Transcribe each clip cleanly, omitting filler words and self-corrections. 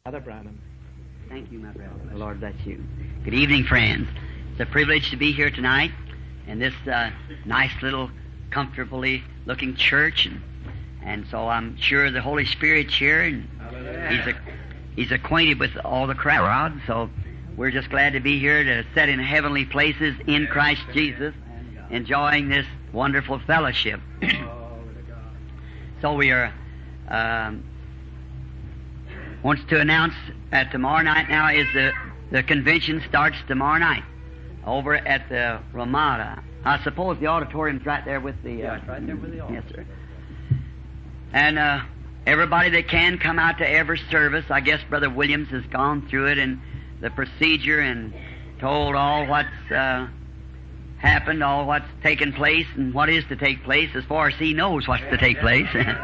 Brother Branham. Thank you, my brother. The Lord bless you. Good evening, friends. It's a privilege to be here tonight in this nice little, comfortably looking church, and so I'm sure the Holy Spirit's here, and He's acquainted with all the crowd. So we're just glad to be here to sit in heavenly places in Christ Jesus, enjoying this wonderful fellowship. So we are wants to announce that tomorrow night now is the convention starts tomorrow night over at the Ramada. I suppose the auditorium's right there with the... Yeah, it's right there with the auditorium. Yes, sir. And everybody that can come out to every service. I guess Brother Williams has gone through it and the procedure and told all what's happened, all what's taken place and what is to take place as far as he knows what's to take place.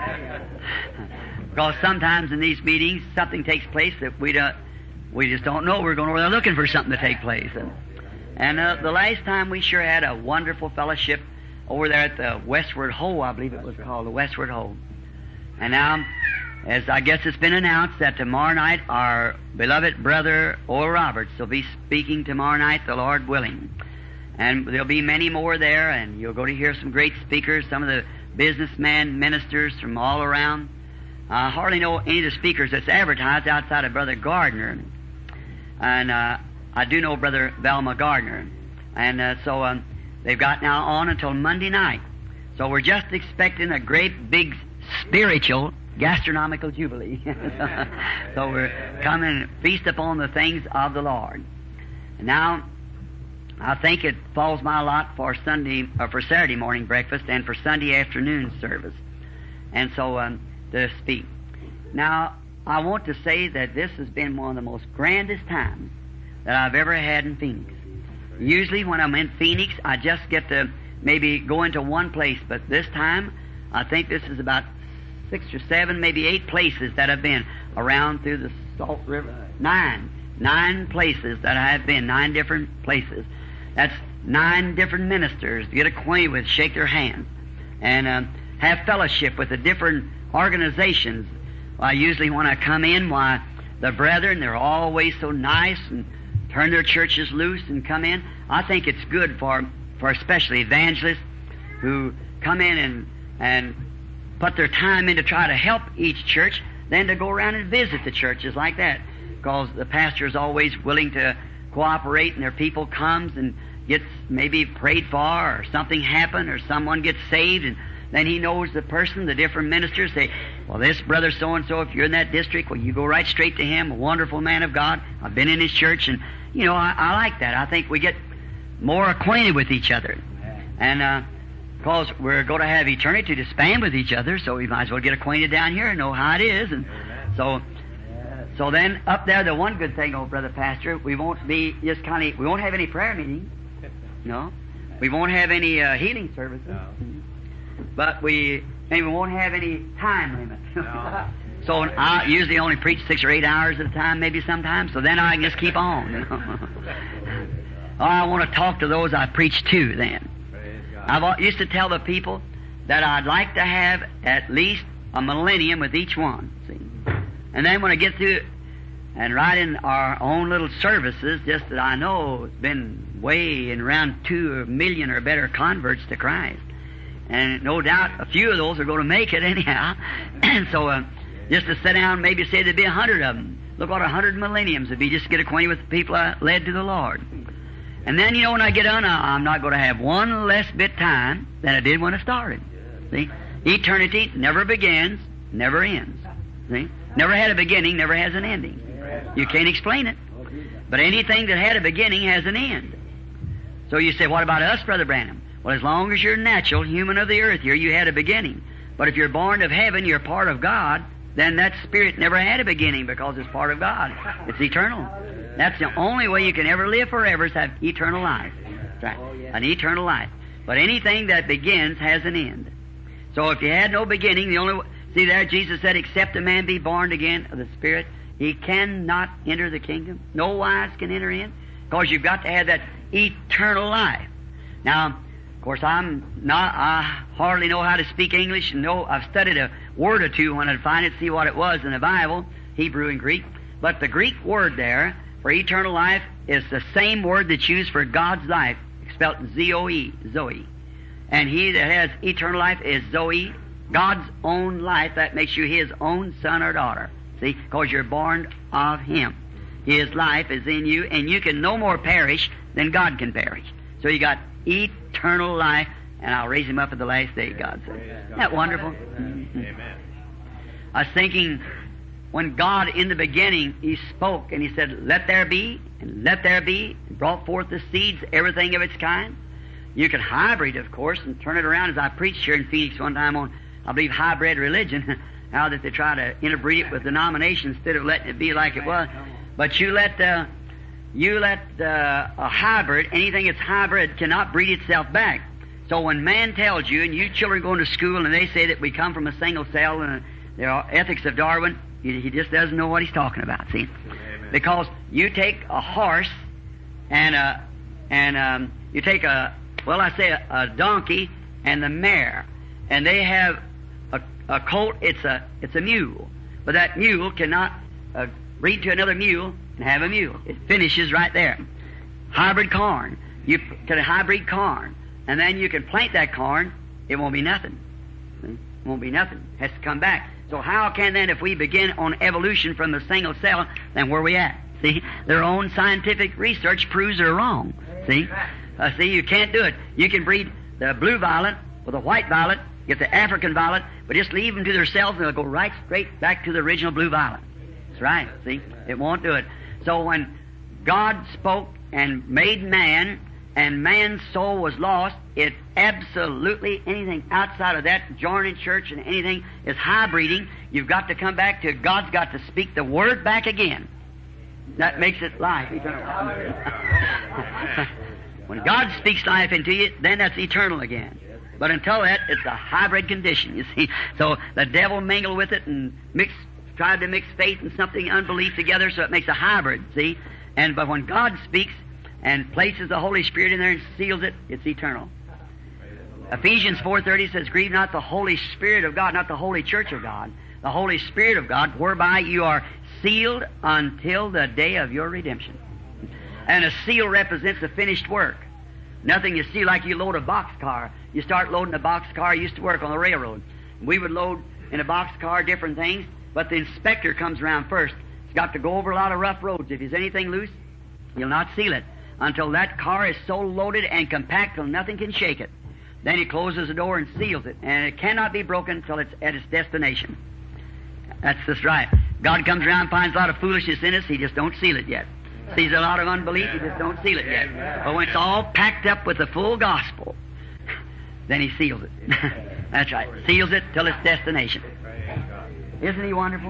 Because sometimes in these meetings something takes place that we just don't know. We're looking for something to take place. And the last time we sure had a wonderful fellowship over there at the Westward Ho, I believe it was called the Westward Ho. And now, as I guess it's been announced that tomorrow night our beloved brother Oral Roberts will be speaking tomorrow night, the Lord willing. And there'll be many more there, and you'll go to hear some great speakers, some of the businessmen, ministers from all around. I hardly know any of the speakers that's advertised outside of Brother Gardner. And I do know Brother Velma Gardner. And so they've got now on until Monday night. So we're just expecting a great big spiritual gastronomical jubilee. So we're coming and feast upon the things of the Lord. And now, I think it falls my lot for for Saturday morning breakfast and for Sunday afternoon service. And so to speak. Now, I want to say that this has been one of the most grandest times that I've ever had in Phoenix. Usually when I'm in Phoenix, I just get to maybe go into one place, but this time, I think this is about 6 or 7, maybe 8 places that I've been around through the Salt River. 9 places that I have been, 9 different places. That's 9 different ministers to get acquainted with, shake their hands, and have fellowship with the different organizations. Usually when I come in, the brethren, they're always so nice and turn their churches loose and come in. I think it's good for especially evangelists who come in and put their time in to try to help each church than to go around and visit the churches like that. Because the pastor is always willing to cooperate, and their people comes and gets maybe prayed for, or something happen, or someone gets saved, and then he knows the person, the different ministers say, well, this brother so-and-so, if you're in that district, well, you go right straight to him, a wonderful man of God. I've been in his church, and, I like that. I think we get more acquainted with each other. And because we're going to have eternity to span with each other, so we might as well get acquainted down here and know how it is. And so then up there, the one good thing, Brother Pastor, we won't be just we won't have any prayer meetings. No. We won't have any healing services. No. But we won't have any time limit. No. So I usually only preach 6 or 8 hours at a time, maybe sometimes, so then I can just keep on. I want to talk to those I preach to then. I used to tell the people that I'd like to have at least a millennium with each one. See? And then when I get through and right in our own little services, just that I know it's been way in around 2 million or better converts to Christ. And no doubt a few of those are going to make it anyhow. And so just to sit down, maybe say there'd be 100 of them. Look what 100 millenniums would be just to get acquainted with the people I led to the Lord. And then, when I get done, I'm not going to have one less bit time than I did when I started. See? Eternity never begins, never ends. See? Never had a beginning, never has an ending. You can't explain it. But anything that had a beginning has an end. So you say, what about us, Brother Branham? Well, as long as you're natural, human of the earth here, you had a beginning. But if you're born of heaven, you're part of God, then that spirit never had a beginning because it's part of God. It's eternal. That's the only way you can ever live forever is have eternal life. That's right. An eternal life. But anything that begins has an end. So if you had no beginning, see there, Jesus said, except a man be born again of the Spirit, he cannot enter the kingdom. No wise can enter in, because you've got to have that eternal life. Now, of course, I hardly know how to speak English, and I've studied a word or two when I'd find it, see what it was in the Bible, Hebrew and Greek. But the Greek word there for eternal life is the same word that's used for God's life, spelled Zoe, Zoe. And he that has eternal life is Zoe, God's own life. That makes you His own son or daughter. See, because you're born of Him. His life is in you, and you can no more perish than God can perish. So you got eternal life, and I'll raise Him up at the last day, God said. Isn't that wonderful? Amen. I was thinking, when God in the beginning, He spoke, and He said, let there be, and let there be, and brought forth the seeds, everything of its kind. You could hybrid, of course, and turn it around, as I preached here in Phoenix one time on, I believe, hybrid religion, how that they try to interbreed it with denominations instead of letting it be like it was. But you let a hybrid, anything that's hybrid, cannot breed itself back. So when man tells you, and you children go into school, and they say that we come from a single cell, and the ethics of Darwin, he just doesn't know what he's talking about, see? Amen. Because you take a horse, and you take a donkey and the mare, and they have a colt. It's a mule, but that mule cannot breed to another mule and have a mule. It finishes right there. Hybrid corn, you can hybrid corn, and then you can plant that corn. It won't be nothing. It won't be nothing. It has to come back. So how can then, if we begin on evolution from the single cell, then where are we at? See, their own scientific research proves they're wrong. See, you can't do it. You can breed the blue violet with a white violet, get the African violet, but just leave them to themselves and they'll go right straight back to the original blue violet. That's right. See, it won't do it. So when God spoke and made man, and man's soul was lost, it absolutely, anything outside of that, joining church and anything, is hybriding. You've got to come back to, God's got to speak the Word back again. That makes it life, eternal. When God speaks life into you, then that's eternal again. But until that, it's a hybrid condition, you see. So the devil mingled with it and tried to mix faith and something unbelief together, so it makes a hybrid, see. But when God speaks and places the Holy Spirit in there and seals it, it's eternal. Ephesians 4:30 says, grieve not the Holy Spirit of God, not the Holy Church of God, the Holy Spirit of God, whereby you are sealed until the day of your redemption. And a seal represents a finished work. Nothing you see like you load a boxcar. You start loading a boxcar. I used to work on the railroad. We would load in a boxcar different things, but the inspector comes around first. He's got to go over a lot of rough roads. If there's anything loose, he'll not seal it until that car is so loaded and compact till nothing can shake it. Then he closes the door and seals it, and it cannot be broken till it's at its destination. That's just right. God comes around and finds a lot of foolishness in us. He just don't seal it yet. Sees a lot of unbelief. He just don't seal it yet. But when it's all packed up with the full gospel, then he seals it. That's right. Seals it till its destination. Isn't he wonderful?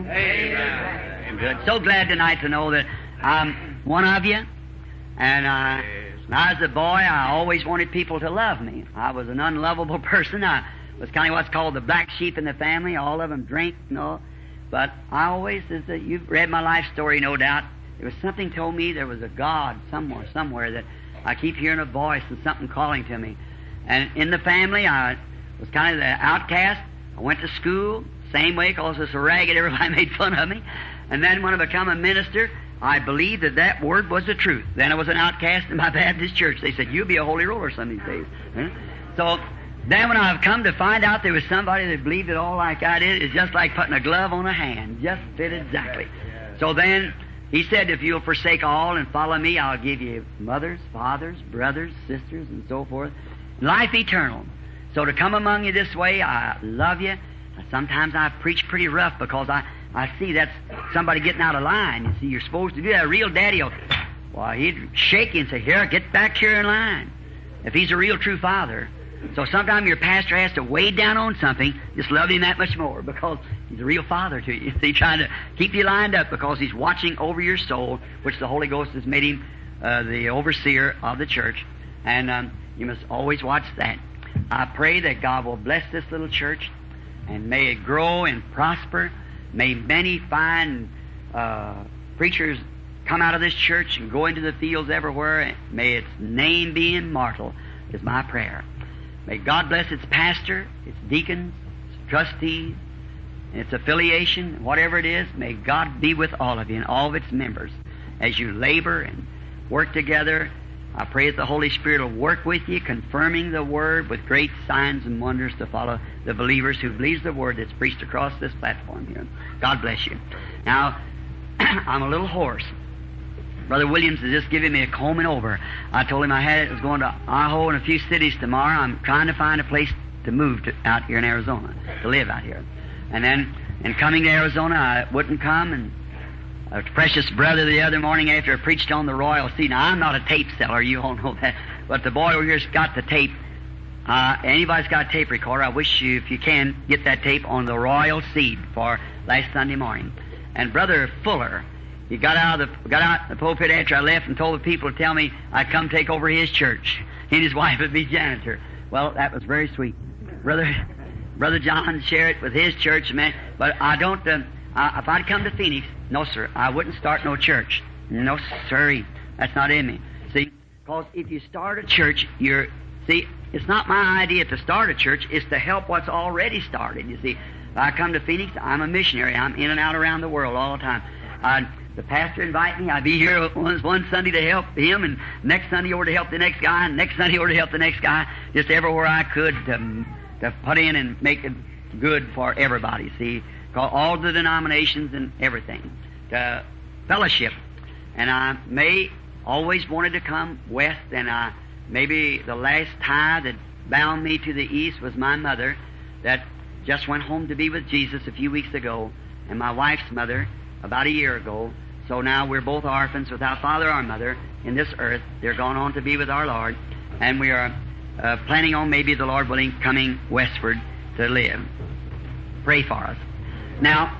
Amen. Good. So glad tonight to know that I'm one of you. And when I was a boy, I always wanted people to love me. I was an unlovable person. I was kind of what's called the black sheep in the family. All of them drink and all. But I always, you've read my life story, no doubt. There was something told me there was a God somewhere that I keep hearing a voice and something calling to me. And in the family, I was kind of the outcast. I went to school, same way, because I was so ragged, everybody made fun of me. And then when I became a minister, I believed that that word was the truth. Then I was an outcast in my Baptist church. They said, you'll be a holy roller some of these days. So then when I've come to find out there was somebody that believed it all like I did, it's just like putting a glove on a hand. Just fit exactly. So then he said, if you'll forsake all and follow me, I'll give you mothers, fathers, brothers, sisters, and so forth. Life eternal. So to come among you this way, I love you. Sometimes I preach pretty rough because I see that's somebody getting out of line. You see, you're supposed to do that. A real daddy he'd shake you and say, here, get back here in line. If he's a real true father. So sometimes your pastor has to weigh down on something, just love him that much more because he's a real father to you. He's trying to keep you lined up because he's watching over your soul, which the Holy Ghost has made him the overseer of the church. And you must always watch that. I pray that God will bless this little church and may it grow and prosper. May many fine preachers come out of this church and go into the fields everywhere. May its name be immortal, is my prayer. May God bless its pastor, its deacons, its trustees, its affiliation, whatever it is, may God be with all of you and all of its members as you labor and work together. I pray that the Holy Spirit will work with you, confirming the Word with great signs and wonders to follow the believers who believes the Word that's preached across this platform here. God bless you. Now, I'm a little hoarse. Brother Williams is just giving me a combing over. I told him I was going to Idaho and a few cities tomorrow. I'm trying to find a place to move to, out here in Arizona, to live out here. And then, in coming to Arizona, I wouldn't come, and a precious brother the other morning after I preached on the royal seed. Now, I'm not a tape seller, you all know that, but the boy over here's got the tape. Anybody's got a tape recorder, I wish you, if you can, get that tape on the royal seed for last Sunday morning. And Brother Fuller, he got out the pulpit after I left and told the people to tell me I'd come take over his church. He and his wife would be janitor. Well, that was very sweet. Brother John shared it with his church, man. But I don't, if I'd come to Phoenix, no, sir, I wouldn't start no church. No, sirree. That's not in me. See, because if you start a church, it's not my idea to start a church, it's to help what's already started, you see. If I come to Phoenix, I'm a missionary. I'm in and out around the world all the time. The pastor invite me. I'd be here one Sunday to help him, and next Sunday over to help the next guy, and next Sunday over to help the next guy, just everywhere I could to put in and make it good for everybody, see. All the denominations and everything. To fellowship. And I always wanted to come west, and maybe the last tie that bound me to the east was my mother that just went home to be with Jesus a few weeks ago, and my wife's mother about a year ago. So now we're both orphans without father or mother in this earth. They're gone on to be with our Lord, and we are planning on, maybe the Lord willing, coming westward to live. Pray for us. Now,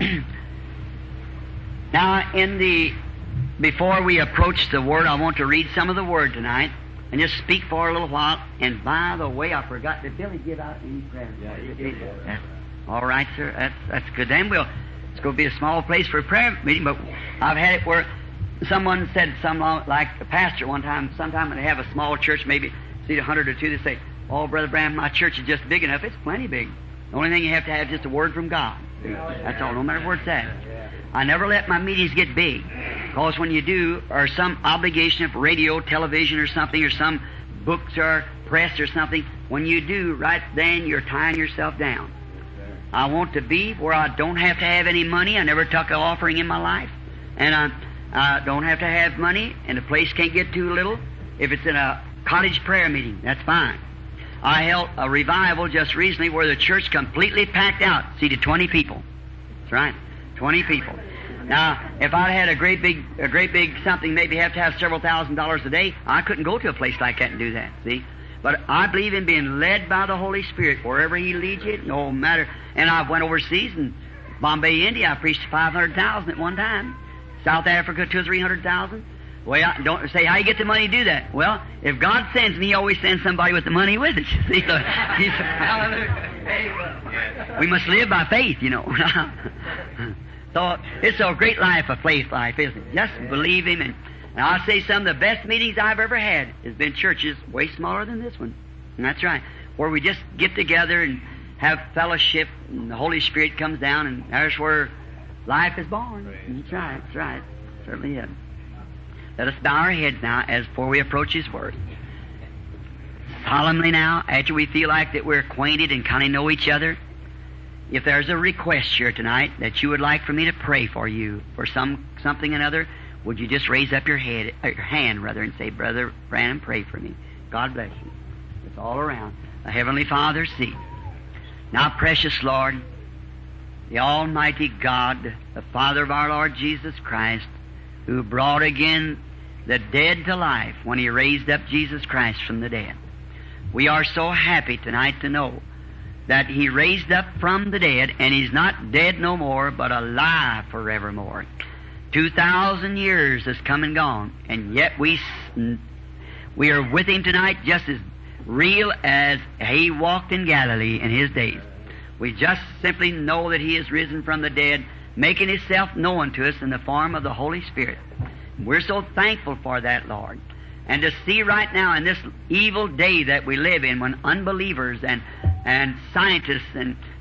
before we approach the Word, I want to read some of the Word tonight and just speak for a little while. And by the way, I forgot, did Billy give out any presents? Yeah, he did. All right, sir. That's good. Then it's going to be a small place for a prayer meeting, but I've had it where someone said, like the pastor one time, sometime when they have a small church, maybe see 100 or two, they say, "Oh, Brother Branham, my church is just big enough." It's plenty big. The only thing you have to have is just a word from God. That's all, no matter where it's at. I never let my meetings get big, because when you do, or some obligation of radio, television, or something, or some books or press or something, when you do, right then you're tying yourself down. I want to be where I don't have to have any money. I never took an offering in my life, and I don't have to have money, and the place can't get too little. If it's in a cottage prayer meeting, that's fine. I held a revival just recently where the church completely packed out, seated 20 people. That's right, 20 people. Now, if I had a great big something, maybe have to have several $1,000s a day, I couldn't go to a place like that and do that, see? But I believe in being led by the Holy Spirit wherever He leads you, no matter. And I went overseas in Bombay, India. I preached 500,000 at one time. South Africa, 200,000 or 300,000. Well, don't say how you get the money to do that. Well, if God sends me, He always sends somebody with the money with it. See, we must live by faith, you know. So it's a great life, a faith life, isn't it? Just believe Him. And I'll say some of the best meetings I've ever had has been churches way smaller than this one. And that's right, where we just get together and have fellowship, and the Holy Spirit comes down, and there's where life is born. That's right, that's right. Certainly is. Let us bow our heads now as before we approach His Word. Solemnly now, after we feel like that we're acquainted and kind of know each other, if there's a request here tonight that you would like for me to pray for you for something or another, would you just raise up your hand, and say, "Brother Branham, pray for me." God bless you. It's all around. The Heavenly Father, see. Now, precious Lord, the Almighty God, the Father of our Lord Jesus Christ, who brought again the dead to life when He raised up Jesus Christ from the dead. We are so happy tonight to know that He raised up from the dead, and He's not dead no more, but alive forevermore. 2,000 years has come and gone, and yet we are with Him tonight just as real as He walked in Galilee in His days. We just simply know that He is risen from the dead, making Himself known to us in the form of the Holy Spirit. We're so thankful for that, Lord. And to see right now in this evil day that we live in, when unbelievers and scientists and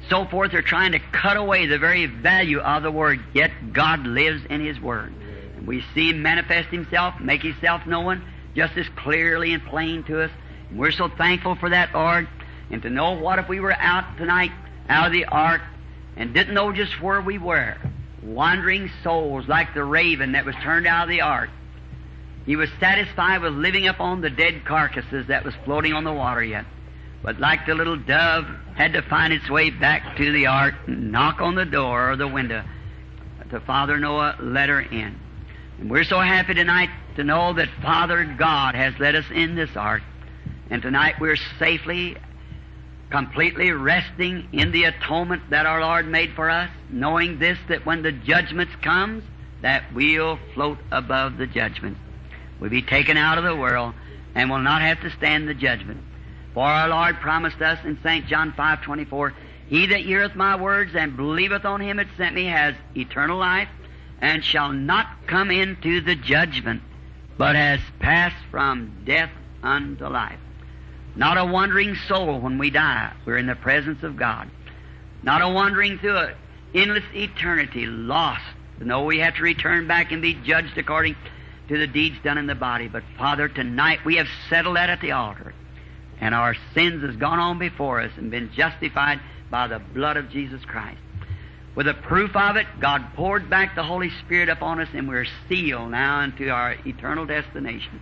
so forth are trying to cut away the very value of the Word, yet God lives in His Word. And we see Him manifest Himself, make Himself known just as clearly and plain to us. And we're so thankful for that, Lord. And to know what if we were out tonight, out of the ark, and didn't know just where we were, wandering souls like the raven that was turned out of the ark. He was satisfied with living upon the dead carcasses that was floating on the water yet. But like the little dove had to find its way back to the ark and knock on the door or the window to Father Noah let her in. And we're so happy tonight to know that Father God has let us in this ark. And tonight we're safely, completely resting in the atonement that our Lord made for us, knowing this, that when the judgments comes, that we'll float above the judgments. We'll be taken out of the world and will not have to stand the judgment. For our Lord promised us in St. John 5:24, He that heareth my words and believeth on Him that sent me has eternal life, and shall not come into the judgment, but has passed from death unto life. Not a wandering soul when we die. We're in the presence of God. Not a wandering through an endless eternity, lost. No, we have to return back and be judged according to the deeds done in the body. But Father, tonight we have settled that at the altar. And our sins has gone on before us and been justified by the blood of Jesus Christ. With a proof of it, God poured back the Holy Spirit upon us, and we're sealed now into our eternal destination.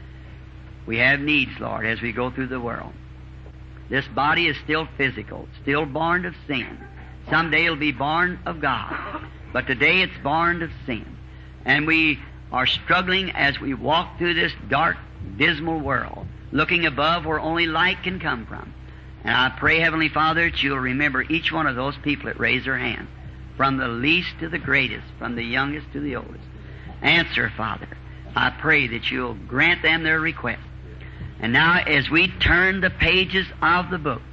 We have needs, Lord, as we go through the world. This body is still physical, still born of sin. Someday it'll be born of God. But today it's born of sin. And we are struggling as we walk through this dark, dismal world, looking above where only light can come from. And I pray, Heavenly Father, that you'll remember each one of those people that raise their hands, from the least to the greatest, from the youngest to the oldest. Answer, Father. I pray that you'll grant them their request. And now, as we turn the pages of the book,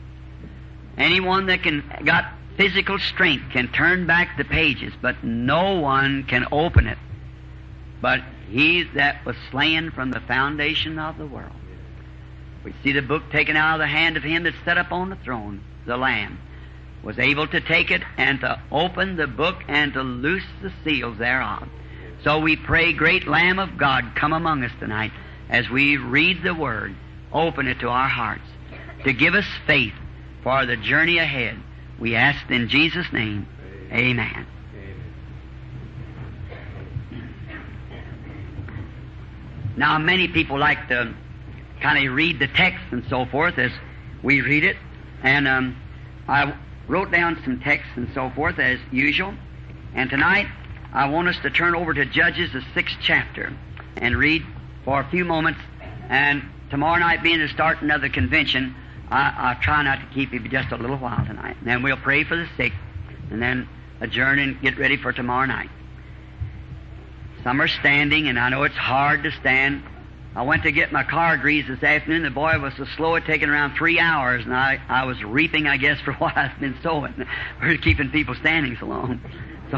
anyone that got physical strength can turn back the pages, but no one can open it but He that was slain from the foundation of the world. We see the book taken out of the hand of Him that sat upon the throne, the Lamb, was able to take it and to open the book and to loose the seals thereof. So we pray, great Lamb of God, come among us tonight as we read the Word. Open it to our hearts to give us faith for the journey ahead. We ask in Jesus' name, amen. Now, many people like to kind of read the text and so forth as we read it. And I wrote down some texts and so forth as usual. And tonight, I want us to turn over to Judges, the 6th chapter, and read for a few moments. And tomorrow night, being the start of another convention, I'll try not to keep you just a little while tonight. And then we'll pray for the sick, and then adjourn and get ready for tomorrow night. Some are standing, and I know it's hard to stand. I went to get my car greased this afternoon. The boy was so slow, it taken around 3 hours, and I was reaping, I guess, for what I've been sowing. We're keeping people standing so long. So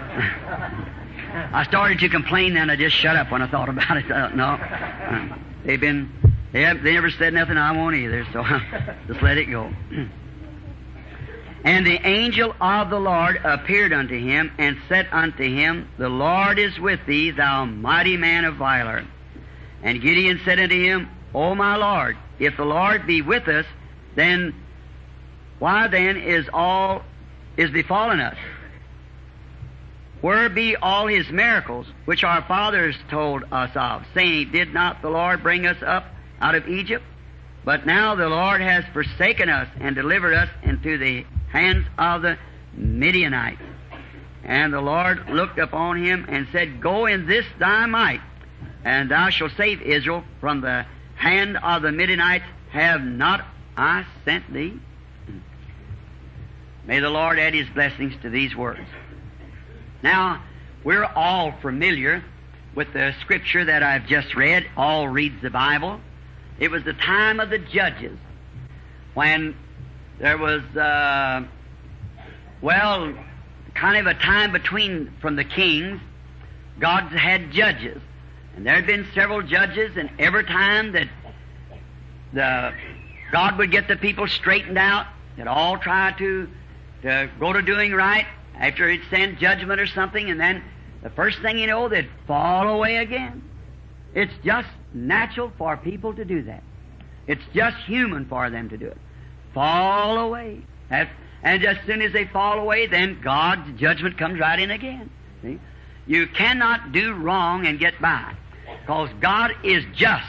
I started to complain, then I just shut up when I thought about it. They never said nothing, I won't either, so just let it go. And the angel of the Lord appeared unto him, and said unto him, The Lord is with thee, thou mighty man of valor. And Gideon said unto him, O my Lord, if the Lord be with us, then why then is befallen us? Where be all His miracles, which our fathers told us of, saying, Did not the Lord bring us up out of Egypt? But now the Lord has forsaken us, and delivered us into the hands of the Midianites. And the Lord looked upon him, and said, Go in this thy might, and thou shalt save Israel from the hand of the Midianites. Have not I sent thee? May the Lord add His blessings to these words. Now, we're all familiar with the scripture that I've just read. All reads the Bible. It was the time of the judges when there was, kind of a time between from the kings. God had judges. And there had been several judges, and every time that God would get the people straightened out, they'd all try to to go to doing right after it sends judgment or something, and then the first thing you know, they'd fall away again. It's just natural for people to do that. It's just human for them to do it. Fall away. And as soon as they fall away, then God's judgment comes right in again. See? You cannot do wrong and get by, because God is just.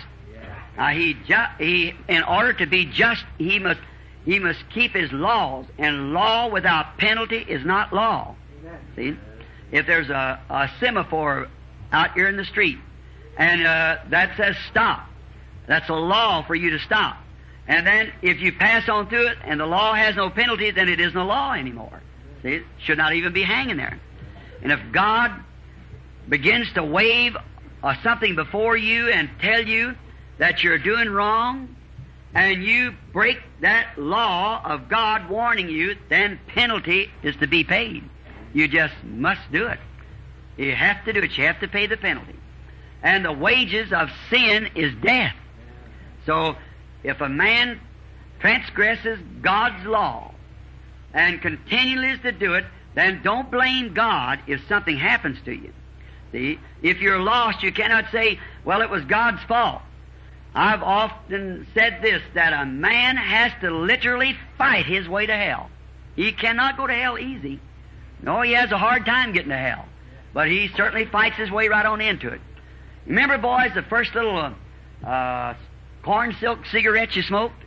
In order to be just, He must keep His laws, and law without penalty is not law. See? If there's a semaphore out here in the street, and that says stop, that's a law for you to stop. And then if you pass on through it and the law has no penalty, then it isn't a law anymore. See? It should not even be hanging there. And if God begins to wave something before you and tell you that you're doing wrong, and you break that law of God warning you, then penalty is to be paid. You just must do it. You have to do it. You have to pay the penalty. And the wages of sin is death. So, if a man transgresses God's law and continually is to do it, then don't blame God if something happens to you. See, if you're lost, you cannot say, well, it was God's fault. I've often said this, that a man has to literally fight his way to hell. He cannot go to hell easy. No, he has a hard time getting to hell. But he certainly fights his way right on into it. Remember, boys, the first little corn silk cigarettes you smoked?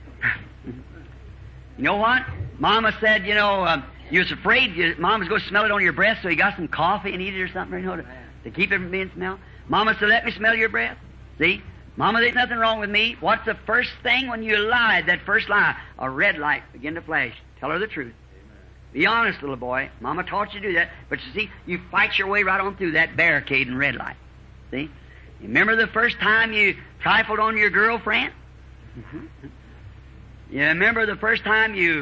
You know what? Mama said, you was afraid Mom was going to smell it on your breath, so you got some coffee and eat it or something, to keep it from being smelled. Mama said, let me smell your breath. See? Mama, there's nothing wrong with me. What's the first thing when you lied, that first lie? A red light began to flash. Tell her the truth. Be honest, little boy. Mama taught you to do that. But you see, you fight your way right on through that barricade and red light. See? You remember the first time you trifled on your girlfriend? You remember the first time you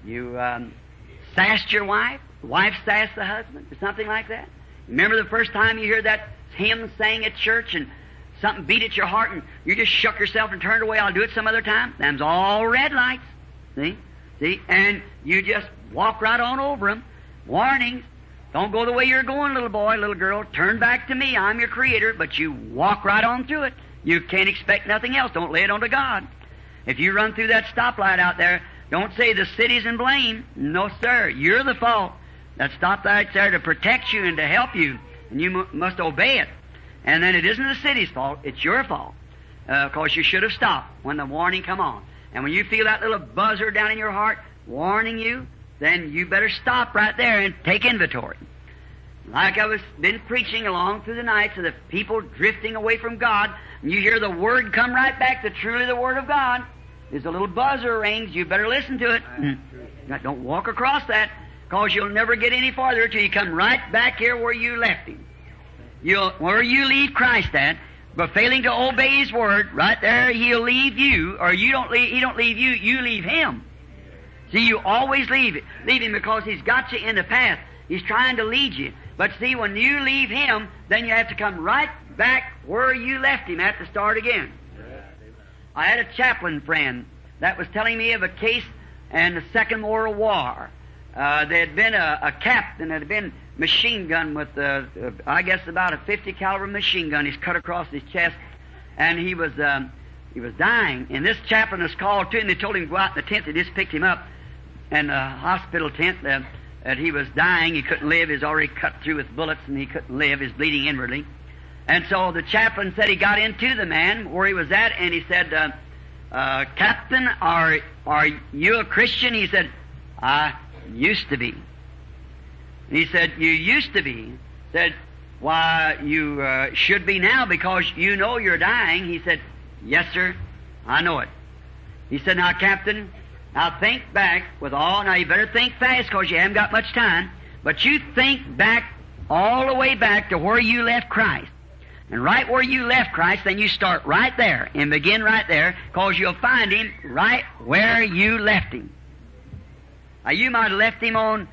sassed your wife? The wife sassed the husband? Or something like that? You remember the first time you heard that hymn sang at church and something beat at your heart and you just shook yourself and turned away? I'll do it some other time. Them's all red lights. See? And you just walk right on over them. Warnings. Don't go the way you're going, little boy, little girl. Turn back to me. I'm your Creator. But you walk right on through it. You can't expect nothing else. Don't lay it on to God. If you run through that stoplight out there, don't say the city's in blame. No, sir. You're the fault. That stoplight's there to protect you and to help you. And you must obey it. And then it isn't the city's fault. It's your fault. Because you should have stopped when the warning come on. And when you feel that little buzzer down in your heart warning you, then you better stop right there and take inventory. Like I was been preaching along through the nights of the people drifting away from God, and you hear the Word come right back to truly the Word of God. There's a little buzzer rings. You better listen to it. Don't walk across that, because you'll never get any farther till you come right back here where you left Him. Where you leave Christ at, but failing to obey His Word, right there He'll leave you, or He don't leave you, you leave Him. See, you always leave Him because He's got you in the path. He's trying to lead you. But see, when you leave Him, then you have to come right back where you left Him at to start again. I had a chaplain friend that was telling me of a case in the Second World War. There had been a captain that had been machine gun with, I guess, about a 50 caliber machine gun. He's cut across his chest, and he was dying. And this chaplain was called to him. They told him to go out in the tent. They just picked him up in the hospital tent. That he was dying. He couldn't live. He was already cut through with bullets, and he couldn't live. He was bleeding inwardly. And so the chaplain said he got into the man where he was at, and he said, Captain, are you a Christian? He said, I used to be. And he said, you used to be? He said, why, you should be now because you know you're dying. He said, yes, sir, I know it. He said, now, Captain, now think back with all, now you better think fast because you haven't got much time, but you think back all the way back to where you left Christ. And right where you left Christ, then you start right there and begin right there because you'll find Him right where you left Him. Now you might have left Him on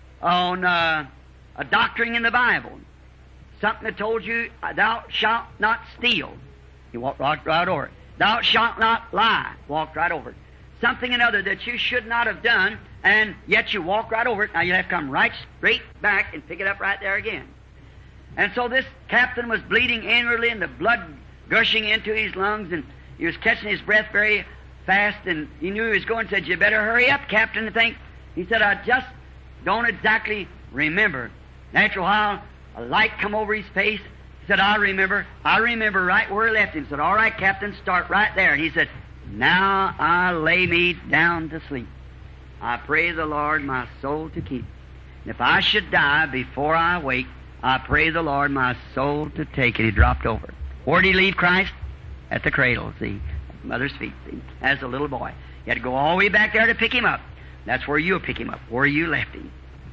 a doctrine in the Bible. Something that told you, thou shalt not steal. You walked right over it. Thou shalt not lie. Walked right over it. something or other that you should not have done, and yet you walk right over it. Now you have to come right straight back and pick it up right there again. And so this captain was bleeding inwardly, and the blood gushing into his lungs, and he was catching his breath very fast, and he knew he was going. Said, "You better hurry up, Captain." He said, "I just don't exactly remember." After a while, a light come over his face. He said, I remember right where he left him." He said, "All right, Captain, start right there." And he said, "Now I lay me down to sleep. I pray the Lord my soul to keep. And if I should die before I wake, I pray the Lord my soul to take." And he dropped over. Where did he leave Christ? At the cradle, see, at mother's feet, see, as a little boy. You had to go all the way back there to pick him up. That's where you'll pick him up, where you left him.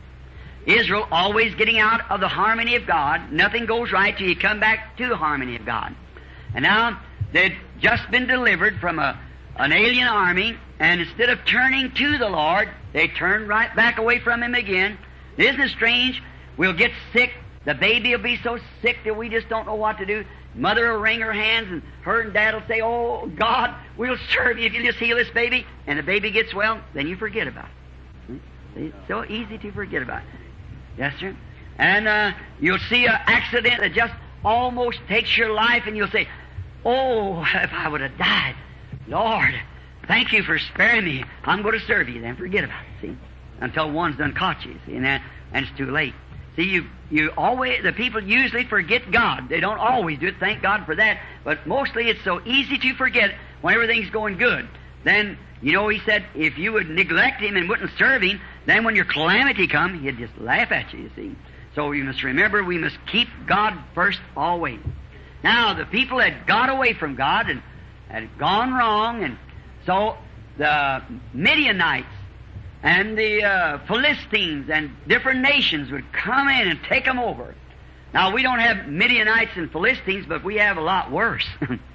Israel always getting out of the harmony of God. Nothing goes right till you come back to the harmony of God. And now they'd just been delivered from an alien army, and instead of turning to the Lord, they turned right back away from Him again. Isn't it strange? We'll get sick. The baby will be so sick that we just don't know what to do. Mother will wring her hands, and her and Dad will say, "Oh, God, we'll serve you if you just heal this baby." And the baby gets well, then you forget about it. It's so easy to forget about it. Yes, sir. And you'll see an accident that just almost takes your life, and you'll say, "Oh, if I would have died. Lord, thank you for sparing me. I'm going to serve you." Then forget about it, see, until one's done caught you, see, and it's too late. See, you always, the people usually forget God. They don't always do it, thank God for that, but mostly it's so easy to forget when everything's going good. Then, you know, He said, if you would neglect Him and wouldn't serve Him, then when your calamity comes, He'd just laugh at you, see. So you must remember, we must keep God first always. Now, the people had got away from God and had gone wrong, and so the Midianites and the Philistines and different nations would come in and take them over. Now, we don't have Midianites and Philistines, but we have a lot worse.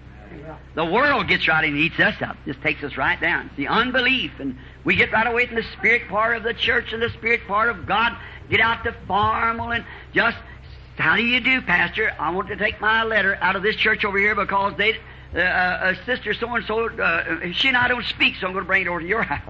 The world gets right and eats us up, just takes us right down. It's the unbelief, and we get right away from the spirit part of the church and the spirit part of God, get out to formal and just, "How do you do, Pastor? I want to take my letter out of this church over here because they, Sister so-and-so, she and I don't speak, so I'm going to bring it over to your house."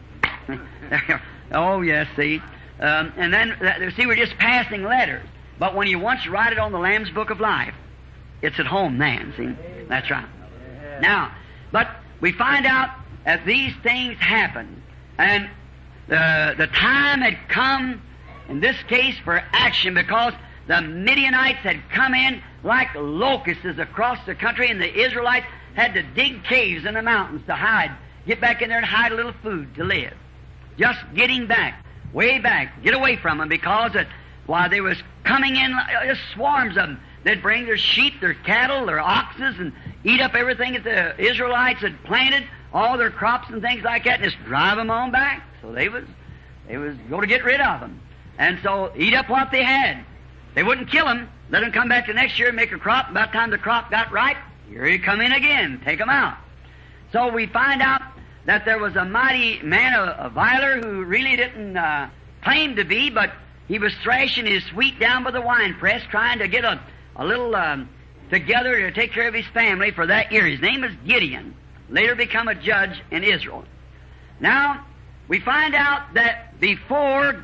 Oh, yes, see. And then, see, we're just passing letters. But when you once write it on the Lamb's Book of Life, it's at home then, see. That's right. Now, but we find out that these things happen. And the time had come, in this case, for action, because the Midianites had come in like locusts across the country, and the Israelites had to dig caves in the mountains to hide, get back in there and hide a little food to live. Just getting back, way back, get away from them, because while they was coming in, swarms of them, they'd bring their sheep, their cattle, their oxes, and eat up everything that the Israelites had planted, all their crops and things like that, and just drive them on back. So they was going to get rid of them. And so eat up what they had. They wouldn't kill them, let them come back the next year and make a crop. About the time the crop got ripe, here you come in again, take them out. So we find out that there was a mighty man, a viler, who really didn't claim to be, but he was thrashing his wheat down by the wine press, trying to get a little together to take care of his family for that year. His name was Gideon, later become a judge in Israel. Now, we find out that before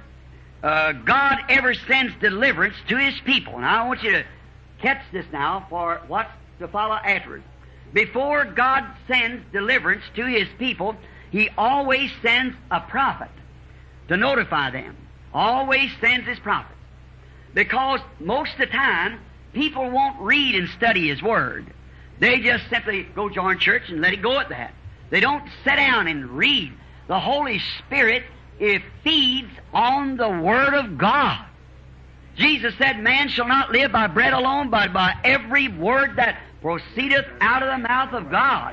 God ever sends deliverance to His people, and I want you to catch this now for what's to follow afterwards. Before God sends deliverance to His people, He always sends a prophet to notify them. Always sends His prophets. Because most of the time, people won't read and study His Word. They just simply go join church and let it go at that. They don't sit down and read. The Holy Spirit, it feeds on the Word of God. Jesus said, "Man shall not live by bread alone, but by every word that proceedeth out of the mouth of God."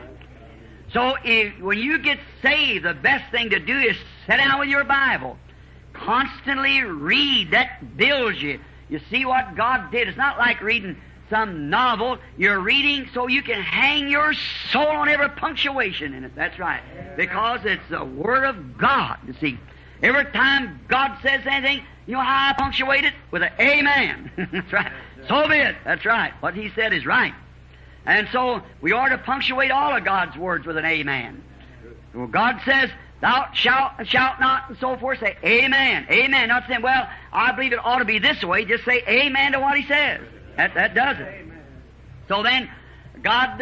So when you get saved, the best thing to do is sit down with your Bible. Constantly read. That builds you. You see what God did. It's not like reading some novel. You're reading so you can hang your soul on every punctuation in it. That's right. Because it's the Word of God, you see. Every time God says anything, you know how I punctuate it? With an amen. That's right. So be it. That's right. What He said is right. And so we ought to punctuate all of God's words with an amen. Well, God says, thou shalt not, and so forth. Say, amen, amen. Not saying, well, I believe it ought to be this way. Just say amen to what He says. That does it. Amen. So then, God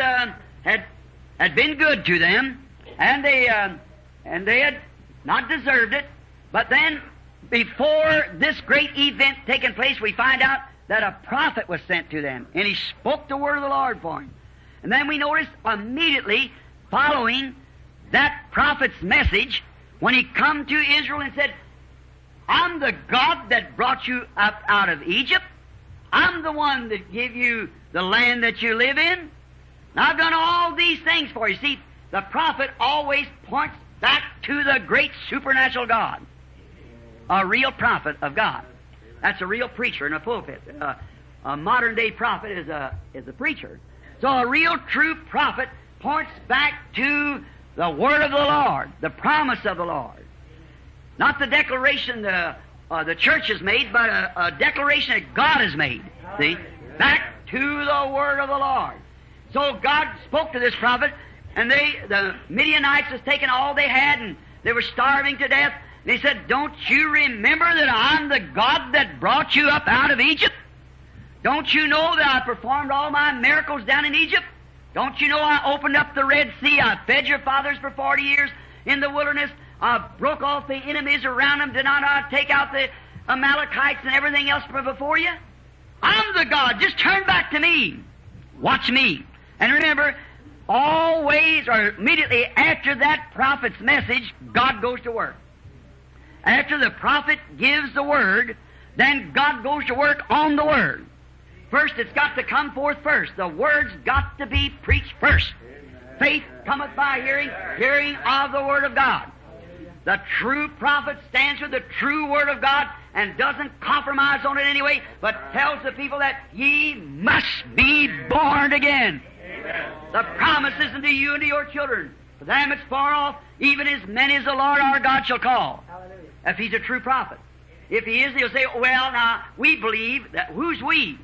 had been good to them, and they had not deserved it. But then, before this great event taking place, we find out that a prophet was sent to them, and he spoke the word of the Lord for him. And then we notice immediately following that prophet's message, when he come to Israel and said, I'm the God that brought you up out of Egypt. I'm the one that gave you the land that you live in. Now, I've done all these things for you. See, the prophet always points back to the great supernatural God. A real prophet of God. That's a real preacher in a pulpit. A modern-day prophet is a preacher. So a real true prophet points back to the word of the Lord, the promise of the Lord. Not the declaration the church has made, but a declaration that God has made. See? Back to the word of the Lord. So God spoke to this prophet, and the Midianites was taking all they had, and they were starving to death. And he said, don't you remember that I'm the God that brought you up out of Egypt? Don't you know that I performed all my miracles down in Egypt? Don't you know I opened up the Red Sea? I fed your fathers for 40 years in the wilderness. I broke off the enemies around them. Did not I take out the Amalekites and everything else from before you? I'm the God. Just turn back to me. Watch me. And remember, always or immediately after that prophet's message, God goes to work. After the prophet gives the word, then God goes to work on the word. First, it's got to come forth first. The word's got to be preached first. Amen. Faith cometh by hearing, hearing of the word of God. The true prophet stands for the true word of God and doesn't compromise on it anyway, but tells the people that ye must be born again. Amen. The promise is unto you and to your children. For them it's far off, even as many as the Lord our God shall call. Hallelujah. If he's a true prophet. If he is, he'll say, well, now, we believe that, who's we?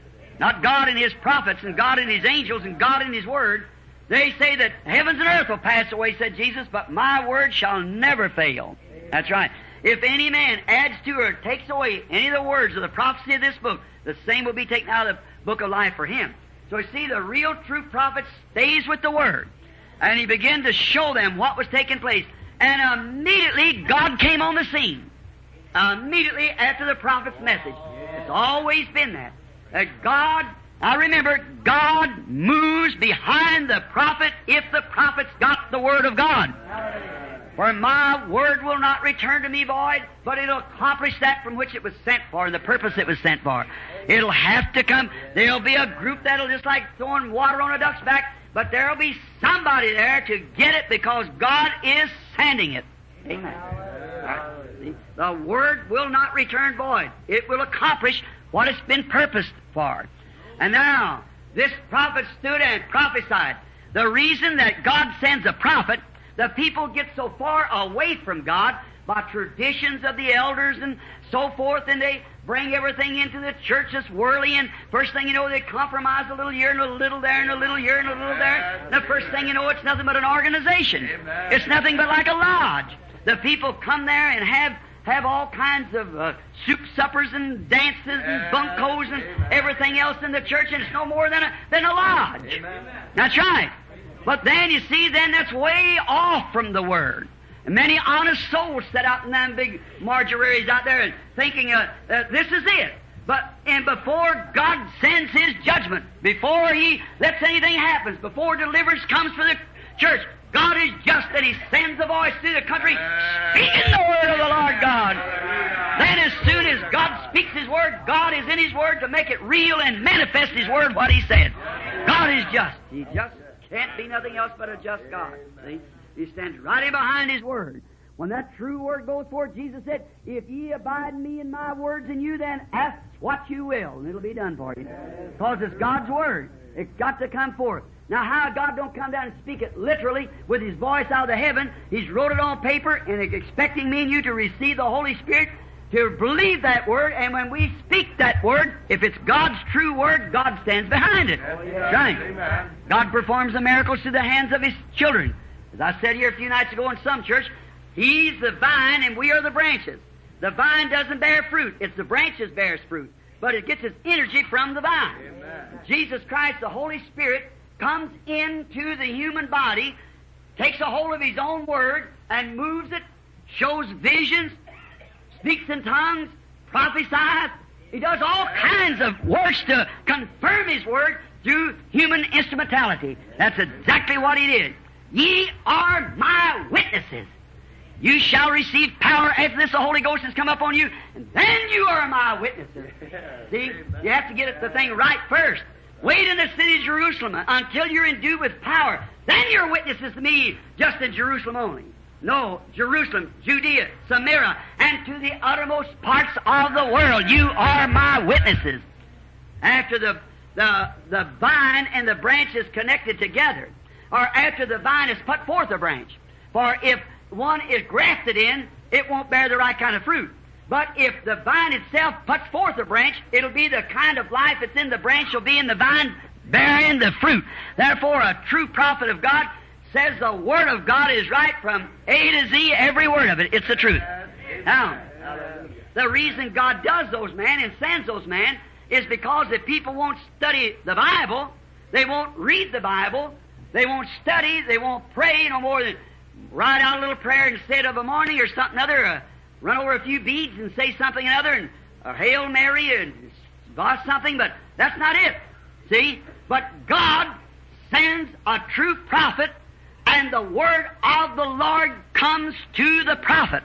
Not God and His prophets and God and His angels and God and His Word. They say that heavens and earth will pass away, said Jesus, but my word shall never fail. That's right. If any man adds to or takes away any of the words of the prophecy of this book, the same will be taken out of the book of life for him. So you see, the real true prophet stays with the Word. And he began to show them what was taking place. And immediately God came on the scene. Immediately after the prophet's message. It's always been that. God, I remember, God moves behind the prophet if the prophet's got the Word of God. For my word will not return to me void, but it'll accomplish that from which it was sent for, and the purpose it was sent for. It'll have to come. There'll be a group that'll just like throwing water on a duck's back, but there'll be somebody there to get it because God is sending it. Amen. Right. The Word will not return void. It will accomplish what it's been purposed for. And now, this prophet stood and prophesied. The reason that God sends a prophet, the people get so far away from God by traditions of the elders and so forth, and they bring everything into the church that's worldly, and first thing you know, they compromise a little here and a little there and a little here and a little there. And the first thing you know, it's nothing but an organization. Amen. It's nothing but like a lodge. The people come there and have all kinds of soup suppers and dances and bunkos and everything else in the church, and it's no more than a lodge. Amen. That's right. But then, you see, then that's way off from the Word. And many honest souls set out in them big marginaries out there and thinking this is it. And before God sends His judgment, before He lets anything happen, before deliverance comes for the church, God is just, and He sends a voice through the country speaking the word of the Lord God. Then as soon as God speaks His word, God is in His word to make it real and manifest His word, what He said. God is just. He just can't be nothing else but a just God. See? He stands right in behind His word. When that true word goes forth, Jesus said, if ye abide in me and my words in you, then ask what you will, and it'll be done for you. Because it's God's word. It's got to come forth. Now, how God don't come down and speak it literally with His voice out of the heaven? He's wrote it on paper and is expecting me and you to receive the Holy Spirit, to believe that word, and when we speak that word, if it's God's true word, God stands behind it. Right. God performs the miracles through the hands of His children. As I said here a few nights ago in some church, He's the vine and we are the branches. The vine doesn't bear fruit. It's the branches bears fruit. But it gets its energy from the vine. Amen. Jesus Christ, the Holy Spirit, comes into the human body, takes a hold of His own Word, and moves it, shows visions, speaks in tongues, prophesies. He does all kinds of works to confirm His Word through human instrumentality. That's exactly what He did. Ye are my witnesses. You shall receive power after this the Holy Ghost has come upon you, and then you are my witnesses. See, you have to get the thing right first. Wait in the city of Jerusalem until you're endued with power. Then you're witnesses to me, just in Jerusalem only. No, Jerusalem, Judea, Samaria, and to the uttermost parts of the world. You are my witnesses. After the vine and the branch is connected together, or after the vine has put forth a branch. For if one is grafted in, it won't bear the right kind of fruit. But if the vine itself puts forth a branch, it'll be the kind of life that's in the branch will be in the vine, bearing the fruit. Therefore, a true prophet of God says the Word of God is right from A to Z, every word of it. It's the truth. Now, the reason God does those men and sends those men is because if people won't study the Bible, they won't read the Bible, they won't study, they won't pray no more than write out a little prayer instead of a morning or something other, run over a few beads and say something another, and a Hail Mary and something, but that's not it. See? But God sends a true prophet, and the word of the Lord comes to the prophet.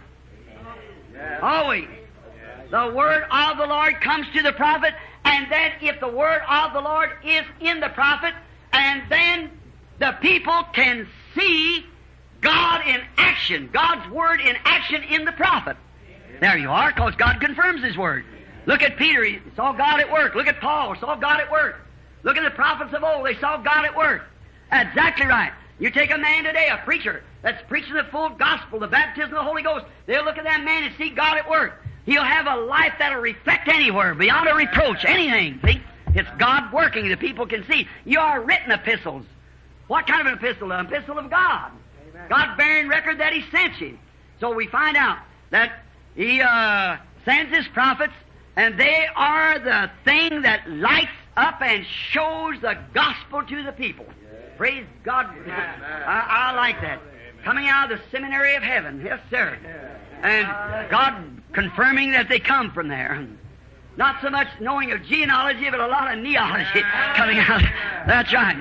Always. The word of the Lord comes to the prophet, and then if the word of the Lord is in the prophet, and then the people can see God in action, God's Word in action in the prophet. There you are, because God confirms His Word. Look at Peter, he saw God at work. Look at Paul, saw God at work. Look at the prophets of old, they saw God at work. Exactly right. You take a man today, a preacher, that's preaching the full gospel, the baptism of the Holy Ghost. They'll look at that man and see God at work. He'll have a life that'll reflect anywhere, beyond a reproach, anything. See? It's God working, the people can see. You are written epistles. What kind of an epistle? An epistle of God. God bearing record that He sent you. So we find out that He sends His prophets, and they are the thing that lights up and shows the gospel to the people. Praise God. I like that. Coming out of the seminary of heaven. Yes, sir. And God confirming that they come from there. Not so much knowing of genealogy, but a lot of neology coming out. That's right.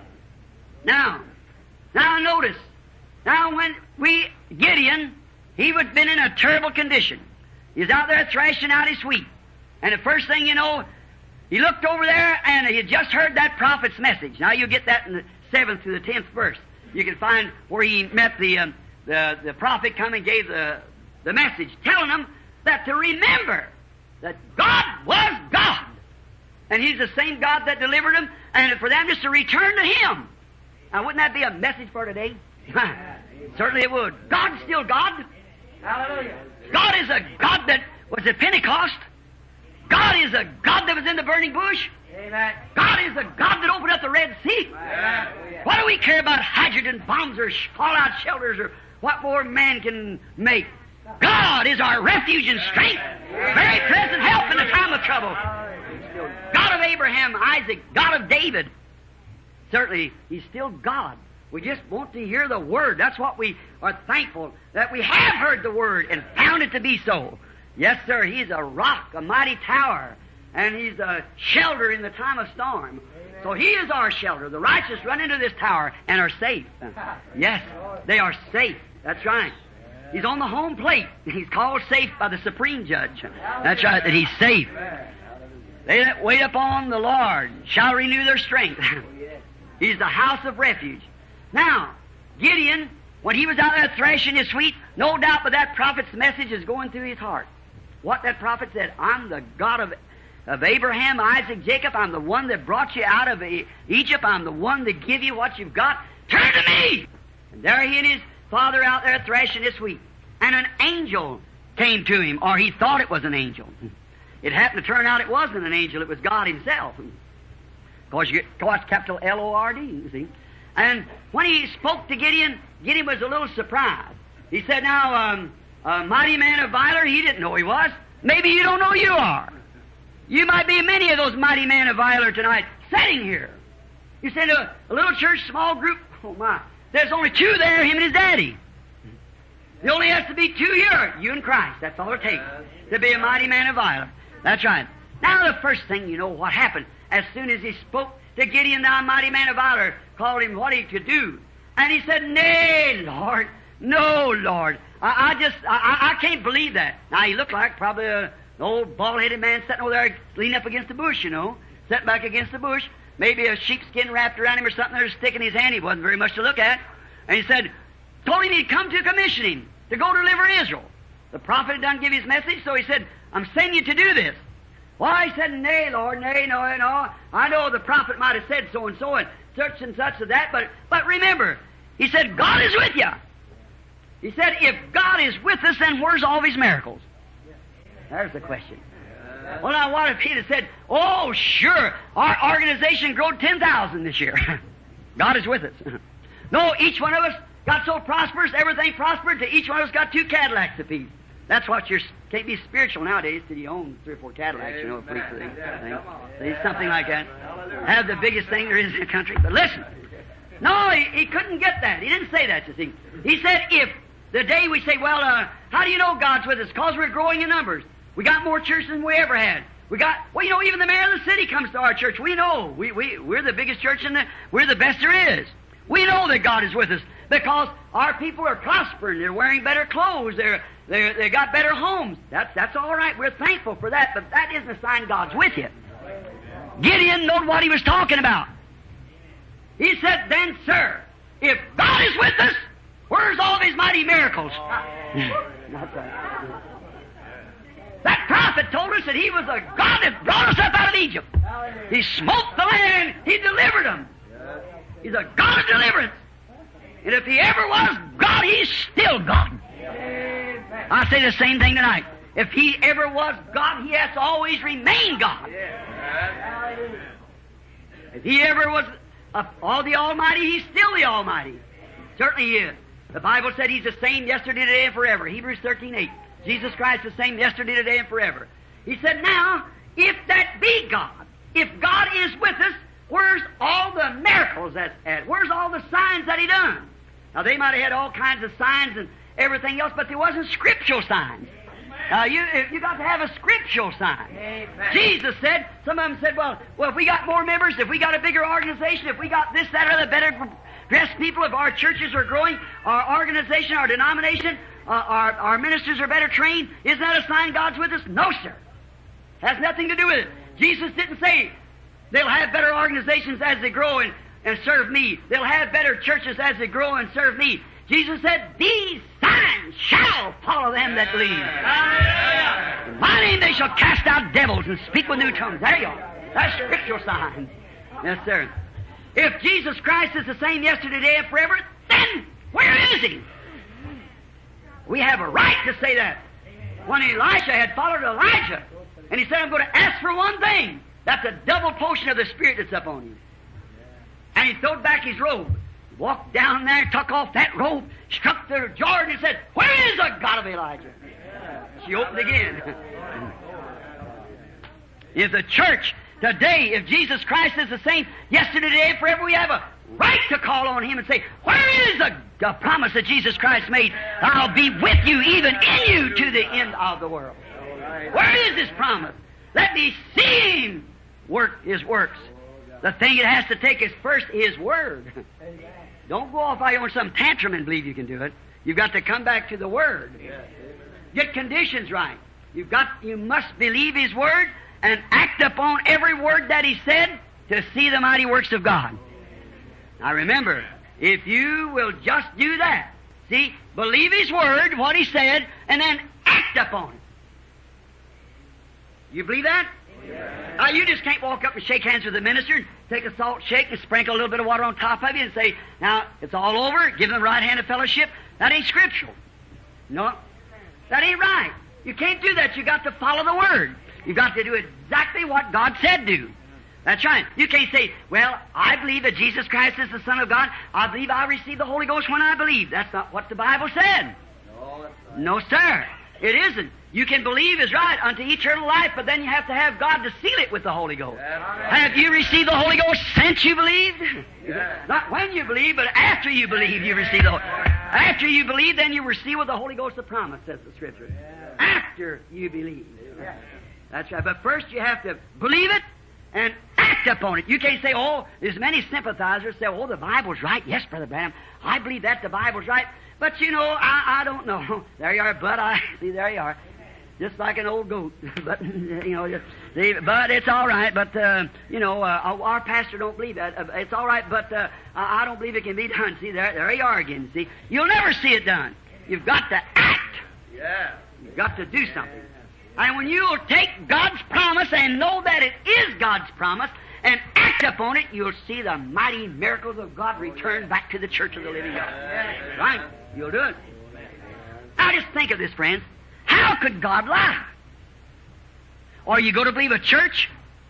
Now notice. Now when Gideon, he had been in a terrible condition. He was out there thrashing out his wheat. And the first thing you know, he looked over there and he had just heard that prophet's message. Now you get that in the 7th through the 10th verse. You can find where he met the prophet come and gave the message, telling them that to remember that God was God. And He's the same God that delivered them, and for them just to return to Him. Now wouldn't that be a message for today? Certainly it would. God's still God. Hallelujah. God is a God that was at Pentecost. God is a God that was in the burning bush. Amen. God is a God that opened up the Red Sea. Amen. What do we care about hydrogen bombs or fallout shelters or what more man can make? God is our refuge and strength, very present help in the time of trouble. God of Abraham, Isaac, God of David. Certainly, He's still God. We just want to hear the Word. That's what we are thankful, that we have heard the Word and found it to be so. Yes, sir, He's a rock, a mighty tower, and He's a shelter in the time of storm. So He is our shelter. The righteous run into this tower and are safe. Yes, they are safe. That's right. He's on the home plate. He's called safe by the Supreme Judge. That's right, that He's safe. They that wait upon the Lord shall renew their strength. He's the house of refuge. Now, Gideon, when he was out there thrashing his wheat, no doubt but that prophet's message is going through his heart. What that prophet said, I'm the God of Abraham, Isaac, Jacob. I'm the one that brought you out of Egypt. I'm the one that give you what you've got. Turn to me! And there he and his father out there thrashing his wheat. And an angel came to him, or he thought it was an angel. It happened to turn out it wasn't an angel. It was God Himself. Of course, you get capital Lord, you see. And when he spoke to Gideon, Gideon was a little surprised. He said, now, a mighty man of valor, he didn't know he was. Maybe you don't know you are. You might be many of those mighty men of valor tonight sitting here. You said a little church, small group, oh my, there's only two there, him and his daddy. There only has to be two here, you and Christ. That's all it takes to be a mighty man of valor. That's right. Now the first thing you know what happened, as soon as he spoke to Gideon, thou mighty man of valor, called him what he could do. And he said, nay, Lord, no, Lord. I can't believe that. Now he looked like probably an old bald-headed man sitting over there leaning up against the bush, you know, sitting back against the bush. Maybe a sheepskin wrapped around him or something there, stick in his hand. He wasn't very much to look at. And he said, told him he'd come to commission him to go deliver Israel. The prophet had done give his message, so he said, I'm sending you to do this. Why, he said, nay, Lord, nay, no. I know the prophet might have said so and such and that, but remember, he said, God is with you. He said, if God is with us, then where's all these miracles? There's the question. Well, now, what if he'd have said, oh, sure, our organization grew 10,000 this year. God is with us. No, each one of us got so prosperous, everything prospered, to each one of us got 2 Cadillacs apiece. That's what can't be spiritual nowadays till you own 3 or 4 Cadillacs, you know, a police thing. See, something like that. Have the biggest thing there is in the country. But listen, no, he couldn't get that. He didn't say that, you see. He said, if the day we say, well, how do you know God's with us? Because we're growing in numbers. We got more churches than we ever had. Well, you know, even the mayor of the city comes to our church. We know. We're the biggest church we're the best there is. We know that God is with us because our people are prospering. They're wearing better clothes. They got better homes. That's all right. We're thankful for that, but that isn't a sign God's with you. Gideon knew what he was talking about. He said, then, sir, if God is with us, where's all these mighty miracles? That's right. That prophet told us that he was a God that brought us up out of Egypt. He smote the land. He delivered them. He's a God of deliverance. And if he ever was God, he's still God. I say the same thing tonight. If he ever was God, he has to always remain God. If he ever was all the Almighty, he's still the Almighty. Certainly he is. The Bible said he's the same yesterday, today, and forever. Hebrews 13:8. Jesus Christ the same yesterday, today, and forever. He said, now, if that be God, if God is with us, where's all the miracles that's at? Where's all the signs that he done? Now, they might have had all kinds of signs and everything else, but there wasn't scriptural signs. You got to have a scriptural sign. Amen. Jesus said, some of them said, well, if we got more members, if we got a bigger organization, if we got this, that, or the better dressed people, if our churches are growing, our organization, our denomination, our ministers are better trained, isn't that a sign God's with us? No, sir. Has nothing to do with it. Jesus didn't say they'll have better organizations as they grow and serve me. They'll have better churches as they grow and serve me. Jesus said, these signs shall follow them that believe. In my name they shall cast out devils and speak with new tongues. There you are. That's scriptural signs. Yes, sir. If Jesus Christ is the same yesterday, today, and forever, then where is he? We have a right to say that. When Elisha had followed Elijah, and he said, I'm going to ask for one thing. That's a double portion of the Spirit that's up on you. And he throwed back his robe, walked down there, took off that robe, struck the Jordan and said, where is the God of Elijah? She opened again. If the church today, if Jesus Christ is the same yesterday, today, and forever, we have a right to call on him and say, where is the promise that Jesus Christ made? I'll be with you, even in you, to the end of the world. Where is this promise? Let me see him work his works. The thing it has to take is first his word. Don't go off on some tantrum and believe you can do it. You've got to come back to the word. Get conditions right. You must believe his word and act upon every word that he said to see the mighty works of God. Now remember, if you will just do that, see, believe his word, what he said, and then act upon it. You believe that? Yeah. Now you just can't walk up and shake hands with the minister, take a salt shake and sprinkle a little bit of water on top of you and say, now it's all over, give them the right hand of fellowship. That ain't scriptural. No, that ain't right. You can't do that. You got to follow the word. You got to do exactly what God said do. That's right. You can't say, well, I believe that Jesus Christ is the Son of God. I believe I received the Holy Ghost when I believe. That's not what the Bible said. No, sir. It isn't. You can believe is right unto eternal life, but then you have to have God to seal it with the Holy Ghost. Have you received the Holy Ghost since you believed? Not when you believe, but after you believe you receive the Holy Ghost. After you believe, then you receive with the Holy Ghost the promise, says the Scripture. After you believe. That's right. But first you have to believe it and act upon it. You can't say, oh, there's many sympathizers say, oh, the Bible's right. Yes, Brother Branham, I believe that the Bible's right. But, you know, I don't know. There you are, but there you are. Just like an old goat. But, you know, but it's all right. But, you know, our pastor don't believe that. It's all right, but I don't believe it can be done. See, there you are again. See, you'll never see it done. You've got to act. Yeah. You've got to do something. And when you will take God's promise and know that it is God's promise and act upon it, you'll see the mighty miracles of God return back to the church of the living God. Right? You'll do it. Now just think of this, friends. How could God lie? Or you go to believe a church?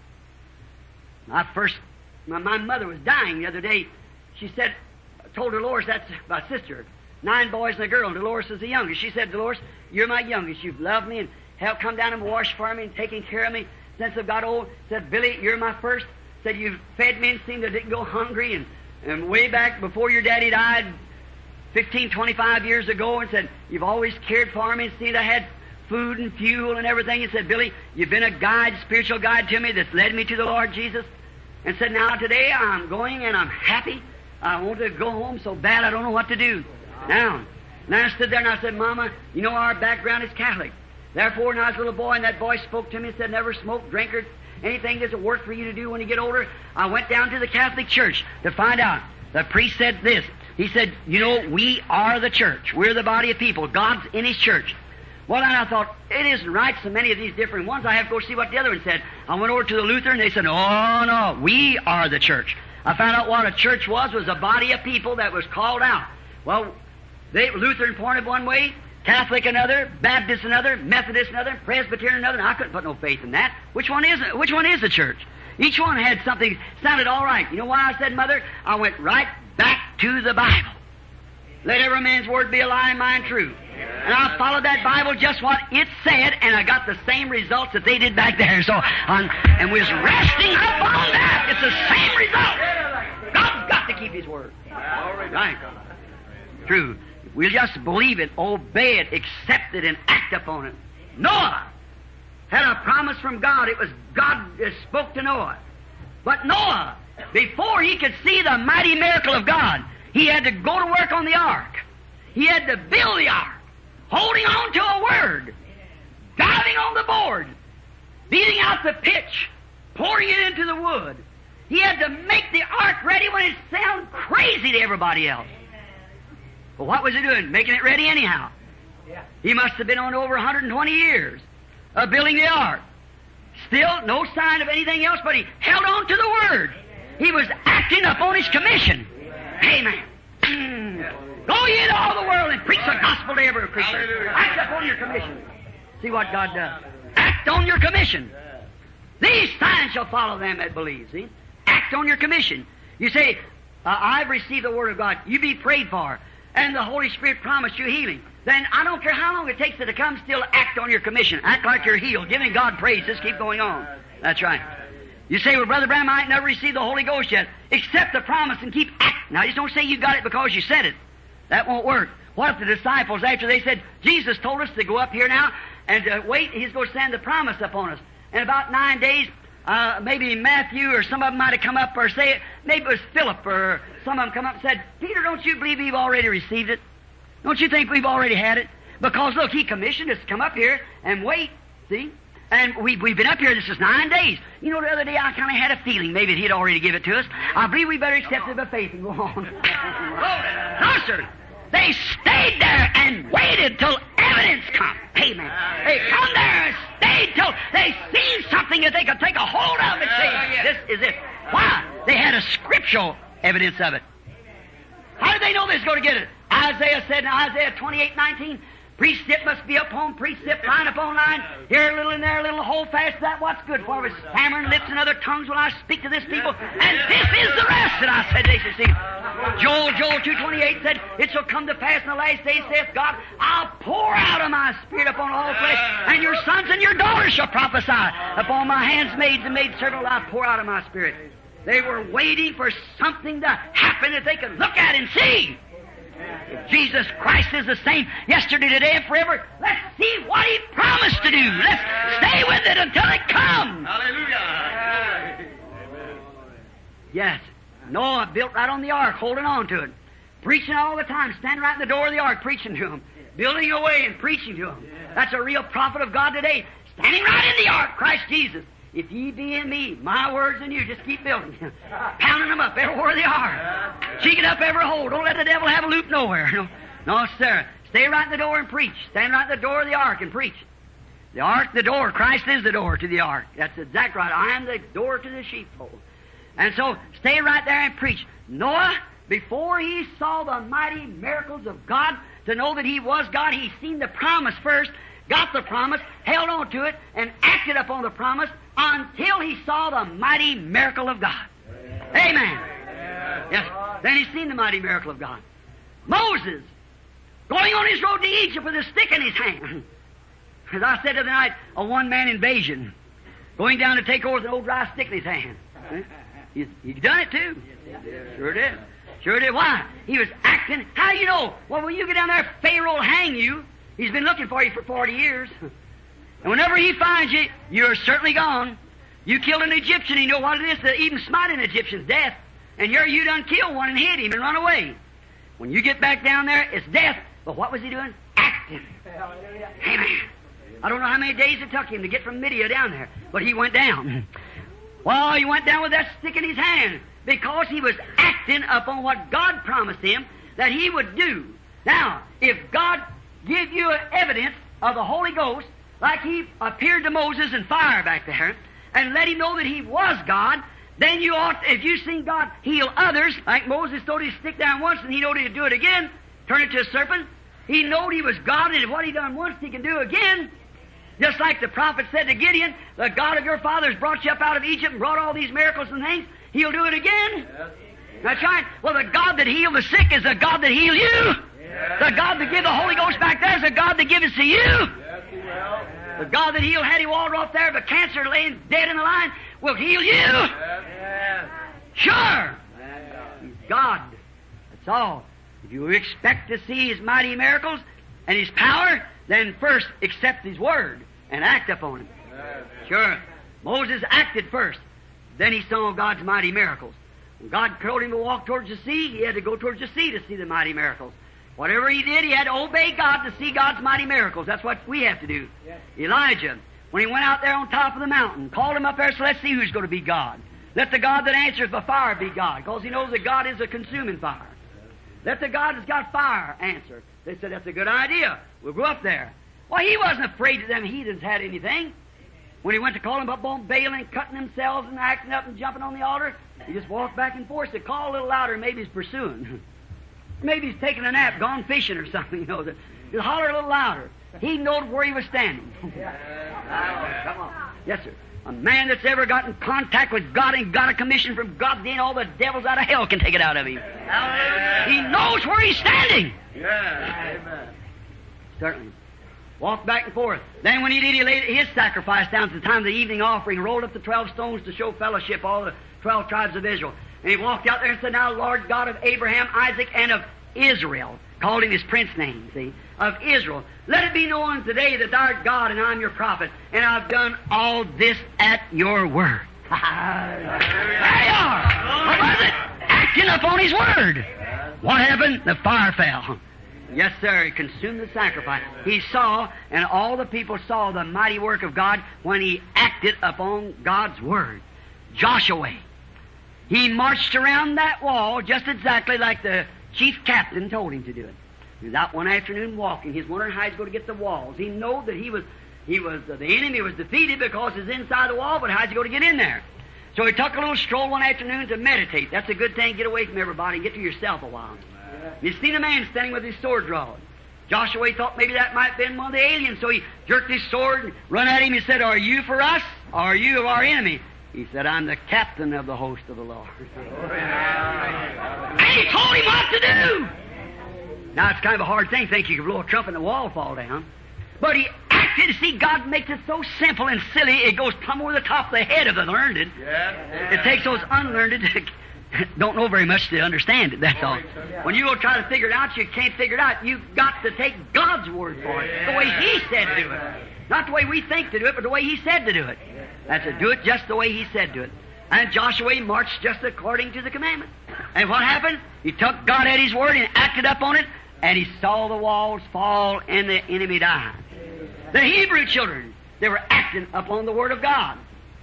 My mother was dying the other day. She said, told Dolores, that's my sister, 9 boys and a girl, and Dolores is the youngest. She said, Dolores, you're my youngest. You've loved me and helped come down and wash for me and taken care of me since I've got old. Said, Billy, you're my first. Said, you've fed me and seen that I didn't go hungry. And way back before your daddy died 15, 25 years ago, and said, you've always cared for me and seen I had food and fuel and everything. And said, Billy, you've been a guide, spiritual guide to me that's led me to the Lord Jesus. And said, now today I'm going and I'm happy. I want to go home so bad I don't know what to do. Now I stood there and I said, Mama, you know our background is Catholic. Therefore, when I was a little boy and that boy spoke to me and said, never smoke, drink, or anything that's a work for you to do when you get older, I went down to the Catholic Church to find out. The priest said this. He said, you know, we are the church. We're the body of people. God's in His church. Well, then I thought, it isn't right, so many of these different ones. I have to go see what the other one said. I went over to the Lutheran, and they said, oh, no, we are the church. I found out what a church was a body of people that was called out. Well, Lutheran pointed one way, Catholic another, Baptist another, Methodist another, Presbyterian another, and I couldn't put no faith in that. Which one is the church? Each one had something, sounded all right. You know why I said, Mother? I went right back to the Bible. Let every man's word be a lie and mine true. And I followed that Bible just what it said, and I got the same results that they did back there. So, and we was resting up on that. It's the same result. God's got to keep His word. Right. True. We'll just believe it, obey it, accept it, and act upon it. Noah had a promise from God. It was God that spoke to Noah. But Noah, before he could see the mighty miracle of God, he had to go to work on the ark. He had to build the ark, holding on to a word, diving on the board, beating out the pitch, pouring it into the wood. He had to make the ark ready when it sounded crazy to everybody else. But what was he doing? Making it ready anyhow. He must have been on over 120 years of building the ark. Still, no sign of anything else, but he held on to the Word. He was acting upon his commission. Amen. Go ye into all the world and preach the gospel to every creature. Act upon your commission. See what God does. Act on your commission. These signs shall follow them that believe. See? Act on your commission. You say, I've received the Word of God. You be prayed for. And the Holy Spirit promised you healing. Then I don't care how long it takes to come, still act on your commission. Act like you're healed, giving God praise. Just keep going on. That's right. You say, well, Brother Branham, I ain't never received the Holy Ghost yet. Accept the promise and keep acting. Now, just don't say you got it because you said it. That won't work. What if the disciples, after they said, Jesus told us to go up here now and wait, He's going to send the promise upon us. And about 9 days, maybe Matthew or some of them might have come up, or say it, maybe it was Philip or some of them come up and said, Peter, don't you believe we've already received it? Don't you think we've already had it? Because look, He commissioned us to come up here and wait, see? And we've been up here, this is 9 days. You know, the other day I kind of had a feeling maybe He'd already give it to us. I believe we better accept it by faith and go on. No, sir. They stayed there and waited till evidence come. Amen. They come there and stayed till they seen something that they could take a hold of and say, this is it. Why? They had a scriptural evidence of it. How did they know they was going to get it? Isaiah said in Isaiah 28:19, Precept must be upon precept, line upon line. Here a little and there a little, hold fast that what's good for. With stammering lips and other tongues will I speak to this people. And this is the rest that I said they should see. Joel 2:28 said, it shall come to pass in the last days, saith God, I'll pour out of my Spirit upon all flesh, and your sons and your daughters shall prophesy. Upon my handmaids and maidservants I'll pour out of my Spirit. They were waiting for something to happen that they could look at and see. If Jesus Christ is the same yesterday, today, and forever, let's see what He promised to do. Let's stay with it until it comes. Hallelujah. Yes. Noah built right on the ark, holding on to it. Preaching all the time, standing right in the door of the ark, preaching to them. Building away and preaching to them. That's a real prophet of God today. Standing right in the ark, Christ Jesus. If ye be in me, my words in you, just keep building. Pounding them up everywhere they are. Cheeking up every hole. Don't let the devil have a loop nowhere. No, sir. Stay right in the door and preach. Stand right in the door of the ark and preach. The ark, the door. Christ is the door to the ark. That's exactly right. I am the door to the sheepfold. And so, stay right there and preach. Noah, before he saw the mighty miracles of God, to know that he was God, he seen the promise first, got the promise, held on to it, and acted upon the promise until he saw the mighty miracle of God. Amen. Yes. Then he seen the mighty miracle of God. Moses, going on his road to Egypt with a stick in his hand. As I said the other night, a one-man invasion. Going down to take over with an old dry stick in his hand. He's done it too. Sure did. Sure did. Why? He was acting. How do you know? Well, when you get down there, Pharaoh will hang you. He's been looking for you for 40 years. And whenever he finds you, you're certainly gone. You killed an Egyptian. You know what it is to even smite an Egyptian's death. And you done killed one and hit him and run away. When you get back down there, it's death. But what was he doing? Acting. Amen. I don't know how many days it took him to get from Midian down there, but he went down. Well, he went down with that stick in his hand because he was acting upon what God promised him that he would do. Now, if God give you evidence of the Holy Ghost, like He appeared to Moses in fire back there, and let him know that He was God, then you ought, if you've seen God heal others, like Moses threw his stick down once and he knew He'd do it again, turn it to a serpent, he knew He was God, and if what He done once He can do again. Just like the prophet said to Gideon, the God of your fathers brought you up out of Egypt and brought all these miracles and things, He'll do it again. Yes. That's right. Well, the God that healed the sick is the God that healed you. Yes. The God that gave the Holy Ghost back there is the God that gives it to you. Yes, He will. The God that healed Hattie Waldrop there, but cancer laying dead in the line, will heal you. Yes. Sure. He's God. That's all. If you expect to see His mighty miracles and His power, then first accept His Word and act upon it. Yes. Sure. Moses acted first. Then he saw God's mighty miracles. When God told him to walk towards the sea, he had to go towards the sea to see the mighty miracles. Whatever he did, he had to obey God to see God's mighty miracles. That's what we have to do. Yes. Elijah, when he went out there on top of the mountain, called him up there, so let's see who's going to be God. Let the God that answers by fire be God, because he knows that God is a consuming fire. Let the God that's got fire answer. They said, that's a good idea. We'll go up there. Well, he wasn't afraid that them heathens had anything. When he went to call them up on Baal and cutting themselves and acting up and jumping on the altar, he just walked back and forth. Said, call a little louder, maybe he's pursuing. Maybe he's taking a nap, gone fishing or something, you know. Just holler a little louder. He knowed where he was standing. Come on. Yes, sir. A man that's ever got in contact with God and got a commission from God, then all the devils out of hell can take it out of him. He knows where he's standing. Yeah. Amen. Certainly. Walked back and forth. Then when he did, he laid his sacrifice down at the time of the evening offering, rolled up the 12 stones to show fellowship, all the 12 tribes of Israel. And he walked out there and said, now, Lord God of Abraham, Isaac, and of Israel, called him his prince name, see, of Israel. Let it be known today that thou art God and I'm your prophet, and I've done all this at your word. There you are. What was it? Acting upon his word. What happened? The fire fell. Yes, sir. He consumed the sacrifice. He saw, and all the people saw the mighty work of God when he acted upon God's word. Joshua, he marched around that wall just exactly like the chief captain told him to do it. He was out one afternoon walking. He's wondering how he's going to get the walls. He knew that the enemy was defeated because he's inside the wall, but how's he going to get in there? So he took a little stroll one afternoon to meditate. That's a good thing. Get away from everybody and get to yourself a while. You seen a man standing with his sword drawn. Joshua thought maybe that might have been one of the aliens, so he jerked his sword and run at him and said, "Are you for us, or are you of our enemy?" He said, "I'm the captain of the host of the Lord." And he told him what to do. Now, it's kind of a hard thing. Think you could blow a trumpet and the wall fall down. But he acted. See, God makes it so simple and silly, it goes plumb over the top of the head of the learned. It takes those unlearned don't know very much to understand it, that's all. When you go try to figure it out, you can't figure it out. You've got to take God's word for it, the way He said to do it. Not the way we think to do it, but the way He said to do it. That's to do it just the way He said to do it. And Joshua marched just according to the commandment. And what happened? He took God at His word and acted up on it, and he saw the walls fall and the enemy die. The Hebrew children, they were acting upon the word of God.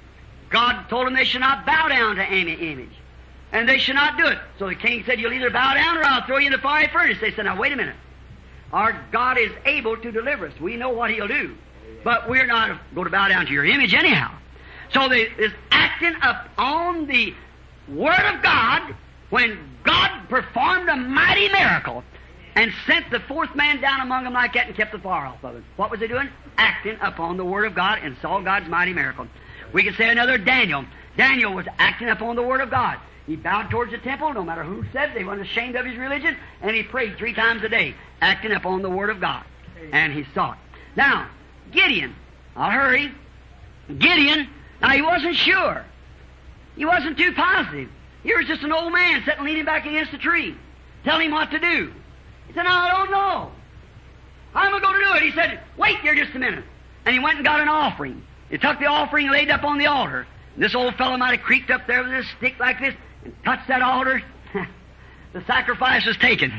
God told them they should not bow down to any image. And they should not do it. So the king said, "You'll either bow down or I'll throw you in the fiery furnace." They said, "Now wait a minute. Our God is able to deliver us. We know what He'll do. But we're not going to bow down to your image anyhow." So they is acting upon the Word of God when God performed a mighty miracle and sent the fourth man down among them like that and kept the fire off of them. What was they doing? Acting upon the Word of God and saw God's mighty miracle. We can say another Daniel. Daniel was acting upon the Word of God. He bowed towards the temple, no matter who said, they weren't ashamed of his religion, and he prayed 3 times a day, acting upon the Word of God. And he saw it. Now, Gideon, I'll hurry. Gideon, now he wasn't sure. He wasn't too positive. He was just an old man sitting leaning back against a tree, telling him what to do. He said, "No, I don't know. How am I going to do it?" He said, "Wait here just a minute." And he went and got an offering. He took the offering and laid it up on the altar. And this old fellow might have creaked up there with a stick like this and touched that altar. The sacrifice was taken.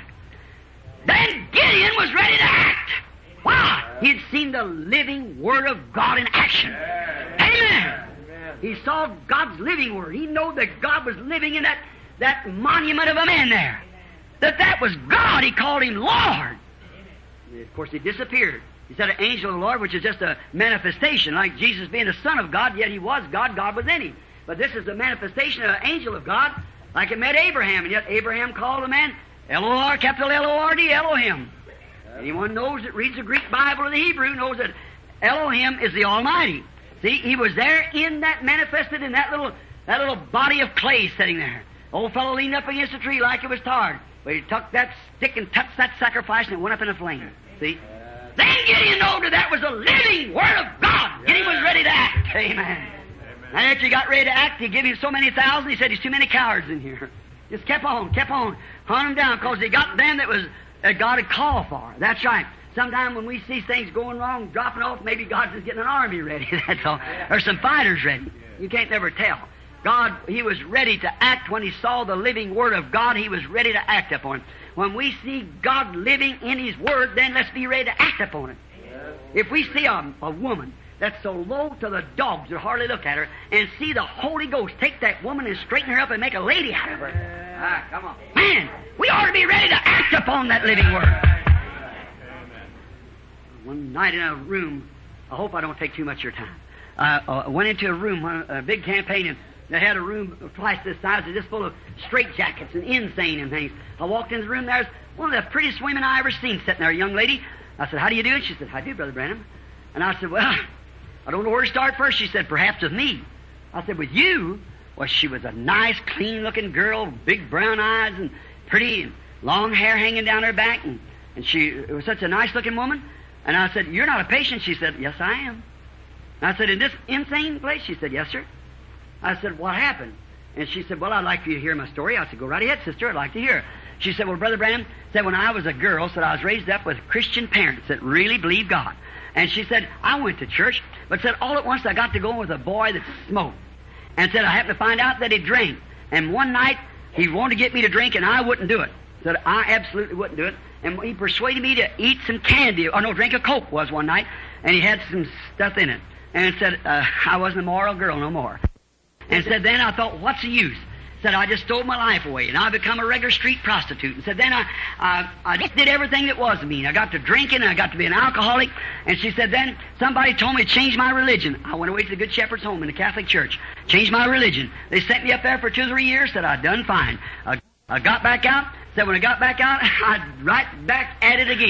Then Gideon was ready to act. Why? He'd seen the living Word of God in action. Amen. He saw God's living Word. He knew that God was living in that monument of a man there. That was God. He called Him Lord. Of course, He disappeared. He said an angel of the Lord, which is just a manifestation, like Jesus being the Son of God, yet He was God, God was in Him. But this is a manifestation of an angel of God, like it met Abraham, and yet Abraham called the man L-O-R, capital L-O-R-D, Elohim. Anyone knows that reads the Greek Bible or the Hebrew knows that Elohim is the Almighty. See, He was there in that, manifested in that little body of clay sitting there. Old fellow leaned up against a tree like it was tarred. But he took that stick and touched that sacrifice and it went up in a flame. See? Then Gideon knew that was the living Word of God. Gideon was ready to act. Amen. And after he got ready to act, He gave him so many thousand, he said, "There's too many cowards in here." Just kept on, hunt them down, because they got them that God had called for. That's right. Sometimes when we see things going wrong, dropping off, maybe God's just getting an army ready, that's all. Or some fighters ready. You can't never tell. God, He was ready to act when He saw the living Word of God. He was ready to act upon it. When we see God living in His Word, then let's be ready to act upon it. If we see a woman that's so low to the dogs that hardly look at her, and see the Holy Ghost take that woman and straighten her up and make a lady out of her, come on. Man, we ought to be ready to act upon that living Word. One night in a room, I hope I don't take too much of your time. I went into a room, a big campaign, and they had a room twice this size, just full of straitjackets and insane and things. I walked in the room, there's one of the prettiest women I ever seen sitting there, a young lady. I said, "How do you do?" And she said, "How do you, Brother Branham?" And I said, "Well, I don't know where to start first." She said, "Perhaps with me." I said, "With you?" Well, she was a nice, clean-looking girl, big brown eyes and pretty, and long hair hanging down her back, and she was such a nice-looking woman. And I said, "You're not a patient?" She said, "Yes, I am." And I said, "In this insane place?" She said, "Yes, sir." I said, "What happened?" And she said, "Well, I'd like for you to hear my story." I said, "Go right ahead, sister. I'd like to hear." She said, "Well, Brother Branham," said, "when I was a girl," said, "I was raised up with Christian parents that really believe God." And she said, "I went to church, but said, all at once I got to go with a boy that smoked. And said, I happened to find out that he drank. And one night, he wanted to get me to drink, and I wouldn't do it. Said, I absolutely wouldn't do it. And he persuaded me to eat some candy, or no, drink a Coke was one night, and he had some stuff in it. And said, I wasn't a moral girl no more. And said, then I thought, what's the use? Said, I just stole my life away, and I become a regular street prostitute. And said, then I just did everything that was mean. I got to drinking, and I got to be an alcoholic. And she said, then somebody told me to change my religion. I went away to the Good Shepherd's Home in the Catholic Church, changed my religion. They sent me up there for 2 or 3 years, said I'd done fine. I got back out. Said when I got back out, I'd right back at it again.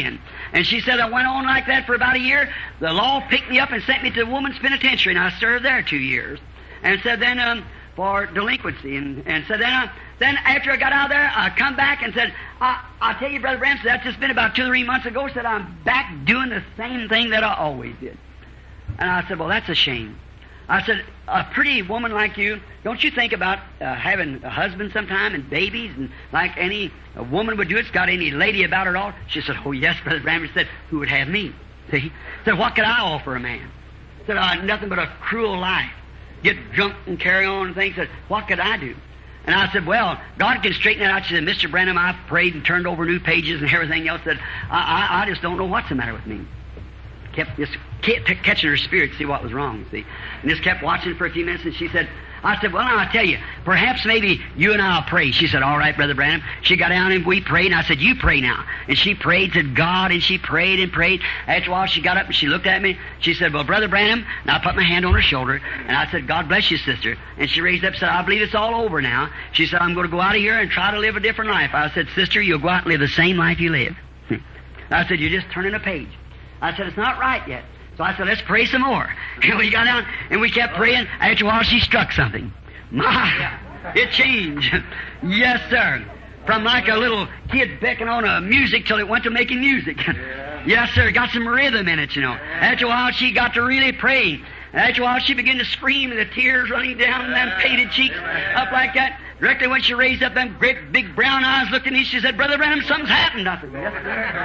And she said, I went on like that for about a year. The law picked me up and sent me to the woman's penitentiary, and I served there 2 years. And said then, for delinquency. And said then after I got out of there, I come back and said, I'll tell you, Brother Branham, that's just been about 2 or 3 months ago, said, I'm back doing the same thing that I always did. And I said, well, that's a shame. I said, a pretty woman like you, don't you think about having a husband sometime and babies, and like any a woman would do it's got any lady about her at all? She said, oh, yes, Brother Branham. Said, who would have me? See? Said, what could I offer a man? Said, nothing but a cruel life. Get drunk and carry on and things. Said, what could I do? And I said, well, God can straighten it out. She said, Mr. Branham, I've prayed and turned over new pages and everything else. Said, I just don't know what's the matter with me. Kept just catching her spirit to see what was wrong, see. And just kept watching for a few minutes, and she said, I said, well, now I'll tell you, perhaps maybe you and I'll pray. She said, all right, Brother Branham. She got down and we prayed, and I said, you pray now. And she prayed to God, and she prayed and prayed. After a while, she got up and she looked at me. She said, well, Brother Branham, and I put my hand on her shoulder, and I said, God bless you, sister. And she raised up and said, I believe it's all over now. She said, I'm going to go out of here and try to live a different life. I said, sister, you'll go out and live the same life you live. I said, you're just turning a page. I said, it's not right yet. So I said, let's pray some more. And we got down and we kept praying. After a while, she struck something. My, it changed. Yes, sir. From like a little kid becking on a music till it went to making music. Yes, sir. Got some rhythm in it, you know. After a while, she got to really praying. After a while, she began to scream, and the tears running down them painted cheeks up like that. Directly when she raised up them great big brown eyes, looked at me, she said, Brother Branham, something's happened. I said, yes,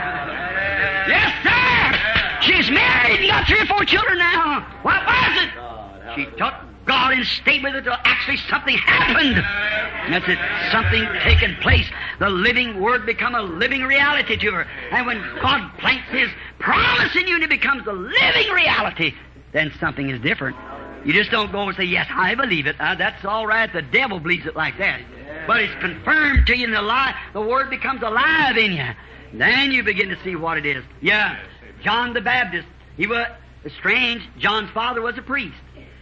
sir. Yes, sir. She's married and got 3 or 4 children now. What was it? She took God and stayed with it till actually something happened. And that's it. Something taken place. The living Word become a living reality to her. And when God plants His promise in you and it becomes a living reality, then something is different. You just don't go and say, yes, I believe it. That's all right. The devil believes it like that. But it's confirmed to you in the Word becomes alive in you. Then you begin to see what it is. Yeah. John the Baptist, he was strange. John's father was a priest.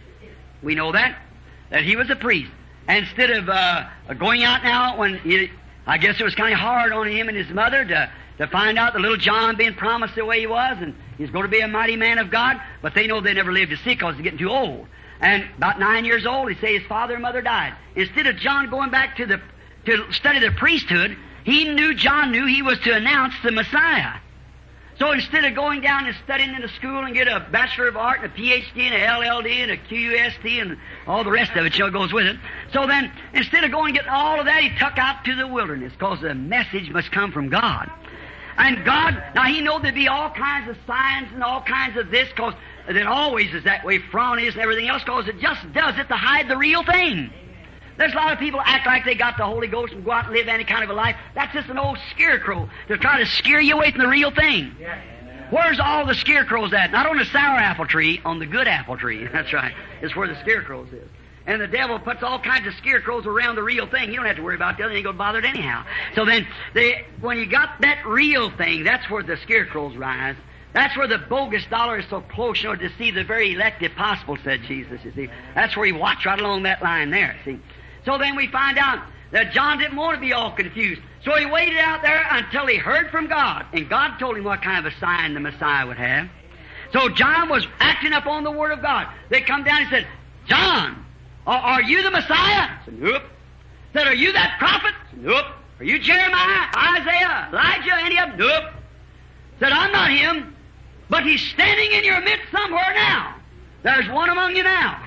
We know that he was a priest. And instead of going out now, I guess it was kind of hard on him and his mother to find out the little John being promised the way he was, and he's going to be a mighty man of God, but they know they never lived to see because he's getting too old. And about 9 years old, he say his father and mother died. Instead of John going back to study the priesthood, John knew he was to announce the Messiah. So instead of going down and studying in the school and get a Bachelor of Art and a PhD and a LLD and a QUST and all the rest of it goes with it. So then, instead of going and getting all of that, he took out to the wilderness because the message must come from God. And God, now He knew there'd be all kinds of signs and all kinds of this, because it always is that way, fraud is and everything else, because it just does it to hide the real thing. There's a lot of people act like they got the Holy Ghost and go out and live any kind of a life. That's just an old scarecrow to try to scare you away from the real thing. Where's all the scarecrows at? Not on the sour apple tree, on the good apple tree. That's right. It's where the scarecrows is. And the devil puts all kinds of scarecrows around the real thing. You don't have to worry about that. They ain't going to bother it anyhow. So then, when you got that real thing, that's where the scarecrows rise. That's where the bogus dollar is so close, to deceive the very elect if possible, said Jesus, you see. That's where He watched right along that line there, see. So then we find out that John didn't want to be all confused. So he waited out there until he heard from God. And God told him what kind of a sign the Messiah would have. So John was acting up on the Word of God. They come down and said, John, are you the Messiah? I said, nope. Said, are you that prophet? I said, nope. Are you Jeremiah, Isaiah, Elijah, any of them? Nope. Said, I'm not him, but he's standing in your midst somewhere now. There's one among you now.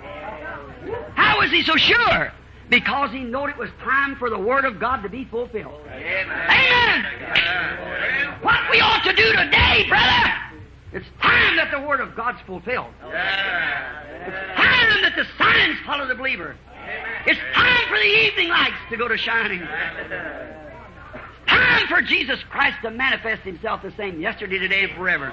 How is he so sure? Because he knew it was time for the Word of God to be fulfilled. Amen. What we ought to do today, brother, it's time that the Word of God's fulfilled. It's time that the signs follow the believer. It's time for the evening lights to go to shining. It's time for Jesus Christ to manifest Himself the same yesterday, today, and forever.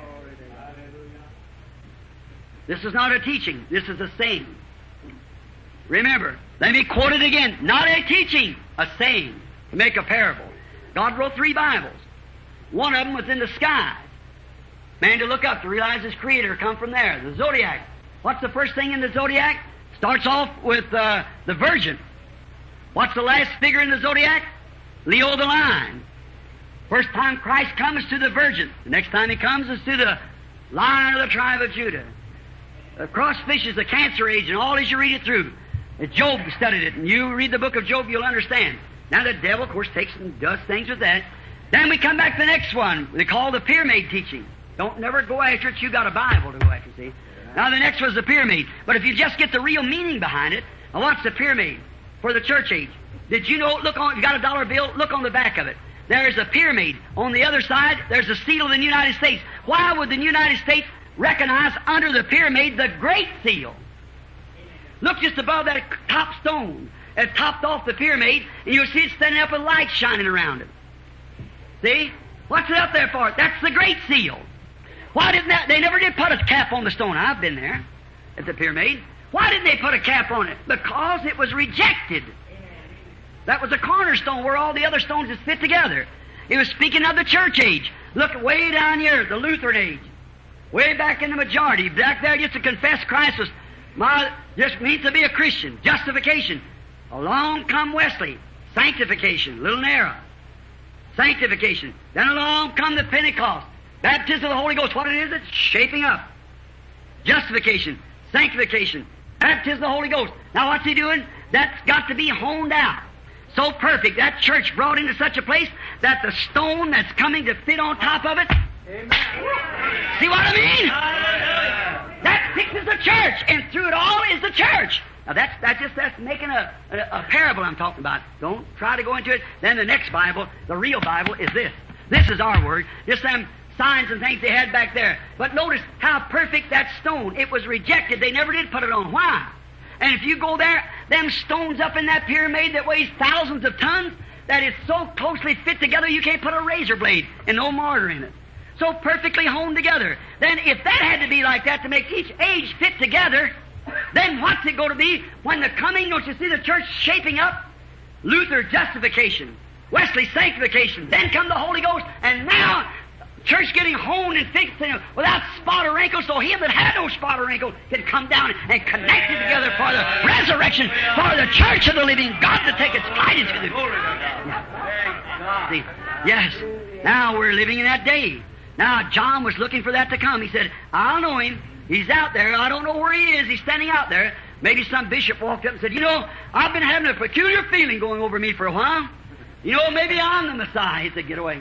This is not a teaching. This is a saying. Remember, let me quote it again. Not a teaching, a saying, to make a parable. God wrote 3 Bibles. One of them was in the sky. Man to look up to realize His Creator come from there. The zodiac. What's the first thing in the zodiac? Starts off with the Virgin. What's the last figure in the zodiac? Leo the Lion. First time Christ comes to the virgin. The next time He comes is to the Lion of the tribe of Judah. The crossfish is the cancer agent, all as you read it through. Job studied it, and you read the book of Job, you'll understand. Now the devil, of course, takes and does things with that. Then we come back to the next one. They call the pyramid teaching. Don't never go after it. You got a Bible to go after, see. Now the next was the pyramid. But if you just get the real meaning behind it, now what's the pyramid for the church age? Did you know, look on, you got a dollar bill, look on the back of it. There's a pyramid. On the other side, there's a seal of the United States. Why would the United States recognize under the pyramid the Great Seal? Look just above that top stone that topped off the pyramid, and you'll see it standing up with light shining around it. See? What's it up there for? That's the Great Seal. Why didn't that? They never did put a cap on the stone. I've been there at the pyramid. Why didn't they put a cap on it? Because it was rejected. That was a cornerstone where all the other stones is fit together. It was speaking of the church age. Look way down here, the Lutheran age. Way back in the majority. Back there just to confess Christ was just means to be a Christian. Justification. Along come Wesley. Sanctification. Little narrow. Sanctification. Then along come the Pentecost. Baptism of the Holy Ghost. What it is? It's shaping up. Justification. Sanctification. Baptism of the Holy Ghost. Now what's He doing? That's got to be honed out. So perfect. That church brought into such a place that the stone that's coming to fit on top of it. Amen. See what I mean? That fixes the church, and through it all is the church. Now that's making a parable I'm talking about. Don't try to go into it. Then the next Bible, the real Bible, is this. This is our word. Just them signs and things they had back there. But notice how perfect that stone. It was rejected. They never did put it on. Why? And if you go there, them stones up in that pyramid that weighs thousands of tons, that is so closely fit together you can't put a razor blade and no mortar in it. So perfectly honed together. Then if that had to be like that to make each age fit together, then what's it going to be when the coming, don't you see the church shaping up? Luther, justification. Wesley, sanctification. Then come the Holy Ghost, and now church getting honed and fixed without spot or wrinkle, so him that had no spot or wrinkle can come down and connect it together for the resurrection, for the church of the living God to take its flight into the... See, yes. Now we're living in that day. Now John was looking for that to come. He said, I'll know him. He's out there. I don't know where he is. He's standing out there. Maybe some bishop walked up and said, you know, I've been having a peculiar feeling going over me for a while. You know, maybe I'm the Messiah. He said, get away.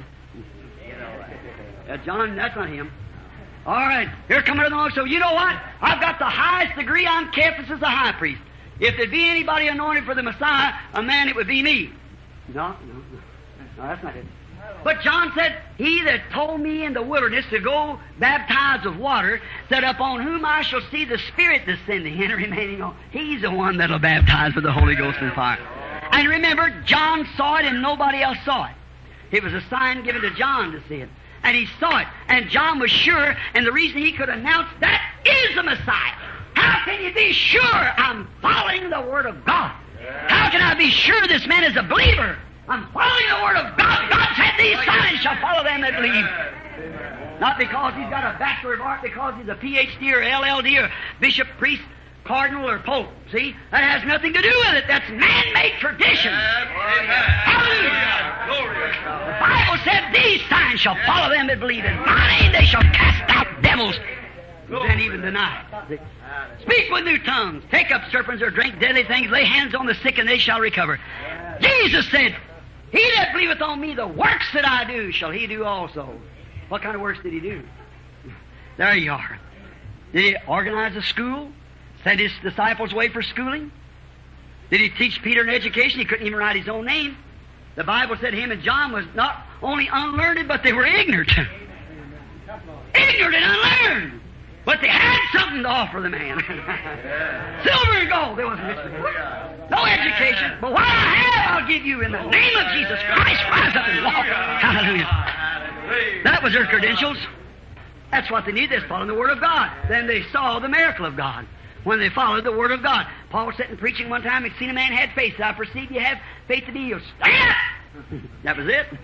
John, that's not him. All right, here coming along. So you know what? I've got the highest degree. I'm Caiaphas as the high priest. If there'd be anybody anointed for the Messiah, a man, it would be me. No, that's not it. But John said, he that told me in the wilderness to go baptize with water, said, upon whom I shall see the Spirit descending and remaining on. He's the one that'll baptize with the Holy Ghost and fire. And remember, John saw it and nobody else saw it. It was a sign given to John to see it. And he saw it. And John was sure, and the reason he could announce, that is the Messiah. How can you be sure? I'm following the Word of God. How can I be sure this man is a believer? I'm following the Word of God. God said these signs shall follow them that believe. Not because he's got a Bachelor of Art, because he's a PhD or LLD or bishop, priest, cardinal, or pope. See? That has nothing to do with it. That's man-made tradition. Hallelujah. The Bible said these signs shall follow them that believe. In my name they shall cast out devils. Then even deny. Speak with new tongues. Take up serpents or drink deadly things. Lay hands on the sick and they shall recover. Jesus said, he that believeth on me, the works that I do, shall he do also. What kind of works did he do? There you are. Did he organize a school? Send his disciples away for schooling? Did he teach Peter an education? He couldn't even write his own name. The Bible said him and John was not only unlearned, but they were ignorant. Ignorant and unlearned. But they had something to offer the man. Silver and gold. There wasn't no education. But what I have, I'll give you in the name of Jesus Christ. Rise up and walk. Hallelujah. That was their credentials. That's what they needed. They followed the Word of God. Then they saw the miracle of God when they followed the Word of God. Paul was sitting preaching one time. He'd seen a man had faith. I perceive you have faith to be healed. Stand up! That was it.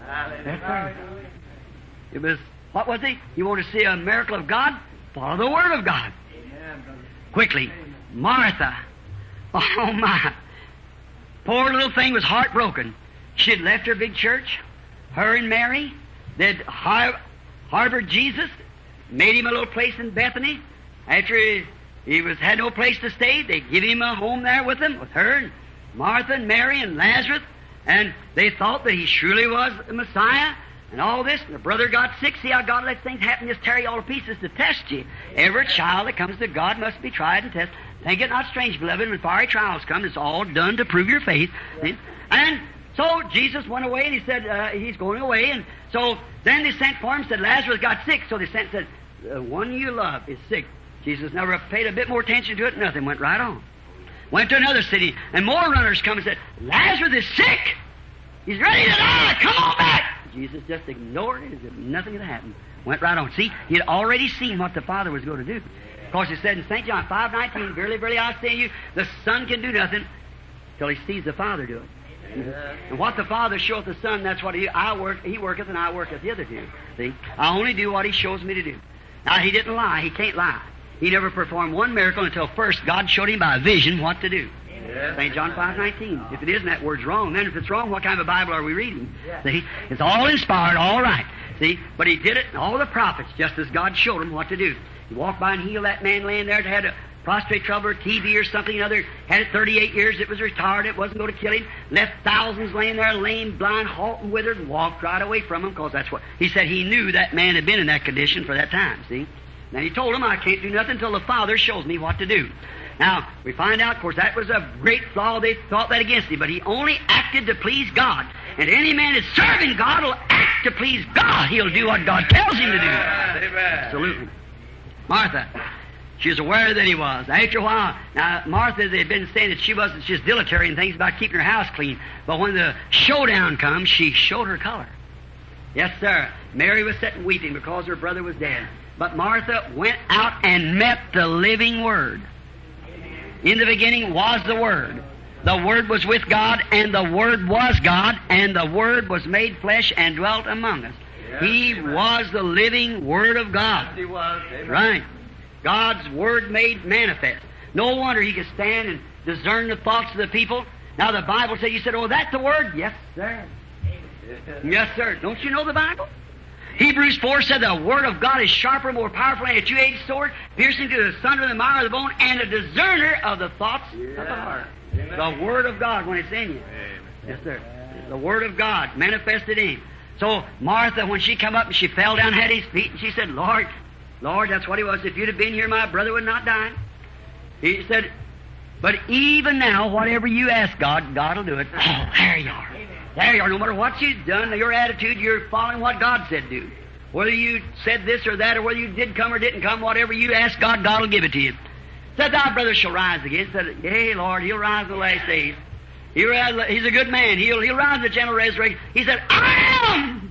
It was, what was it? You want to see a miracle of God? Follow the Word of God. Quickly. Martha. Oh my. Poor little thing was heartbroken. She had left her big church. her and Mary, they'd harbored Jesus, made him a little place in Bethany. After he had no place to stay, they give him a home there with them, with her and Martha and Mary and Lazarus, and they thought that he surely was the Messiah and all this. And the brother got sick. See how God lets things happen, just tear you all to pieces to test you. Every child that comes to God must be tried and tested. Think it not strange, beloved, when fiery trials come, it's all done to prove your faith. See? And so Jesus went away, and he said he's going away. And so then they sent for him, said Lazarus got sick. So they sent and said, the one you love is sick. Jesus never paid a bit more attention to it. Nothing. Went right on. Went to another city, and more runners come and said, Lazarus is sick. He's ready to die. Come on back. Jesus just ignored it as if nothing had happened. Went right on. See, he had already seen what the Father was going to do. Of course, it said in St. John 5:19, verily, verily, I say to you, the Son can do nothing till he sees the Father do it. And what the Father showeth the Son, that's what he worketh, and I worketh hitherto. See, I only do what he shows me to do. Now, he didn't lie. He can't lie. He never performed one miracle until first God showed him by a vision what to do. St. John 5:19. If it isn't, that word's wrong. Then if it's wrong, what kind of a Bible are we reading? See, it's all inspired, all right. See, but he did it, and all the prophets, just as God showed him what to do. He walked by and healed that man laying there that had a prostrate trouble or TB or something or other. Had it 38 years. It was retarded. It wasn't going to kill him. Left thousands laying there, lame, blind, halt, and withered, and walked right away from him, because that's what he said. He knew that man had been in that condition for that time. See. Then he told him, I can't do nothing until the Father shows me what to do. Now, we find out, of course, that was a great flaw. They thought that against him, but he only acted to please God. And any man that's serving God will act to please God. He'll do what God tells him to do. Amen. Absolutely. Martha, she was aware that he was. After a while, now, Martha, they had been saying that she wasn't just dilatory in things about keeping her house clean. But when the showdown comes, she showed her color. Yes, sir. Mary was sitting weeping because her brother was dead. But Martha went out and met the living Word. In the beginning was the Word. The Word was with God, and the Word was God, and the Word was made flesh and dwelt among us. Yes, He amen. was the living Word of God. He was. Amen. Right. God's Word made manifest. No wonder He could stand and discern the thoughts of the people. Now the Bible said, you said, oh, that's the Word? Yes, sir. Yes, sir. Don't you know the Bible? Hebrews 4 said the Word of God is sharper, more powerful than a two-edged sword, piercing to the sunder of the marrow of the bone, and a discerner of the thoughts of the heart. The Word of God when it's in you. Yes, sir. The Word of God manifested in him. So Martha, when she come up and she fell down at his feet, and she said, Lord, that's what he was. If you'd have been here, my brother would not die. He said, but even now, whatever you ask God, God will do it. Oh, there you are. There you are. No matter what you've done, your attitude, you're following what God said do. Whether you said this or that, or whether you did come or didn't come, whatever you ask God, God will give it to you. Said, thy brother shall rise again. Said, yea, Lord, he'll rise in the last days. He's a good man. He'll rise in the general resurrection. He said, I am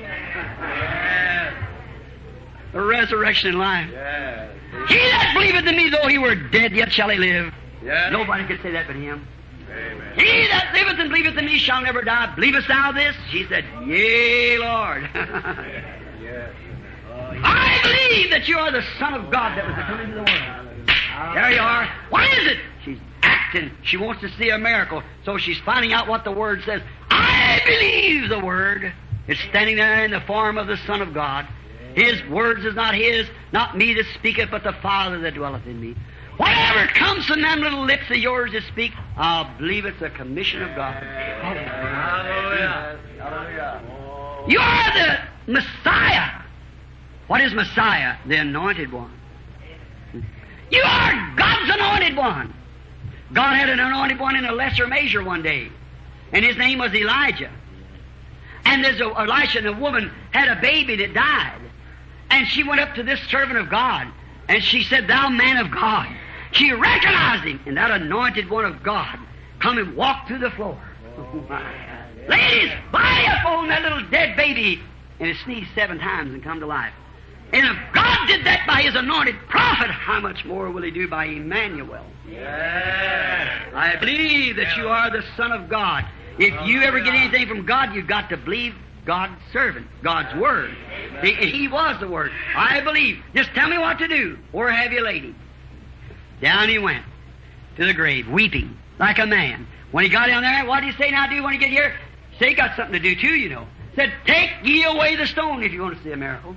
the resurrection and life. Yes. He that believeth in me, though he were dead, yet shall he live. Yes. Nobody could say that but him. Amen. He that liveth and believeth in me shall never die. Believest thou this? She said, yea, Lord. Yes. I believe that you are the Son of God that was to come into the world. There you are. What is it? She's acting. She wants to see a miracle. So she's finding out what the Word says. I believe the Word. It's standing there in the form of the Son of God. His words is not His, not me that speaketh, but the Father that dwelleth in me. Whatever comes from them little lips of yours to speak, I'll believe it's a commission of God. Hallelujah. Hallelujah. You are the Messiah. What is Messiah? The Anointed One. You are God's Anointed One. God had an Anointed One in a lesser measure one day, and his name was Elijah. And there's Elisha, and a woman had a baby that died. And she went up to this servant of God, and she said, thou man of God. She recognized him, and that Anointed One of God come and walk through the floor. Laid his body up on that little dead baby, and it sneezed 7 times and come to life. And if God did that by His anointed prophet, how much more will He do by Emmanuel? Yes. I believe that you are the Son of God. If you ever get anything from God, you've got to believe God's servant, God's Word. He was the Word. I believe. Just tell me what to do. Where have you laid him? Down he went to the grave, weeping like a man. When he got down there, what did he say now do when he get here? Say he got something to do too, you know. Said, take ye away the stone if you want to see a miracle.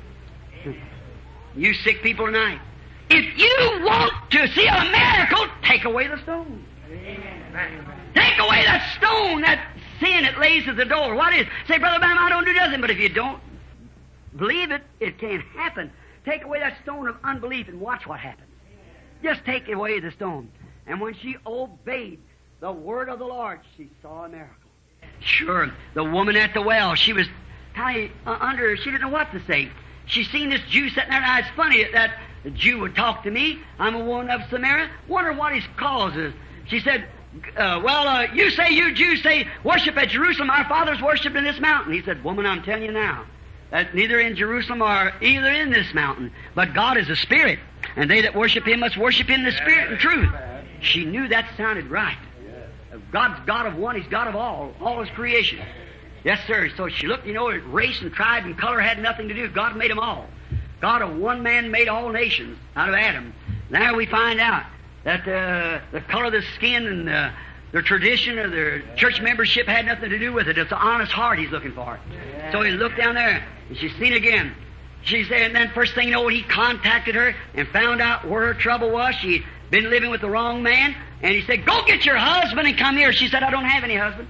You sick people tonight, if you want to see a miracle, take away the stone. Take away that stone, that sin that lays at the door. What is? Say, Brother Branham, I don't do nothing. But if you don't believe it, it can't happen. Take away that stone of unbelief and watch what happens. Just take away the stone. And when she obeyed the word of the Lord, she saw a miracle. Sure, the woman at the well, she was kind of she didn't know what to say. She seen this Jew sitting there, and it's funny that the Jew would talk to me. I'm a woman of Samaria. Wonder what his cause is. She said, you say, you Jews say, worship at Jerusalem. Our fathers worshipped in this mountain. He said, woman, I'm telling you now, that neither in Jerusalem or either in this mountain, but God is a spirit, and they that worship Him must worship Him in the spirit and truth. She knew that sounded right. God's God of one, He's God of all His creation. Yes, sir. So she looked, race and tribe and color had nothing to do. God made them all. God of one man made all nations out of Adam. Now we find out that the color of the skin and their tradition or their church membership had nothing to do with it. It's an honest heart He's looking for. So He looked down there, and she's seen again. She said, and then first thing you know, He contacted her and found out where her trouble was. She'd been living with the wrong man, and He said, go get your husband and come here. She said, I don't have any husband.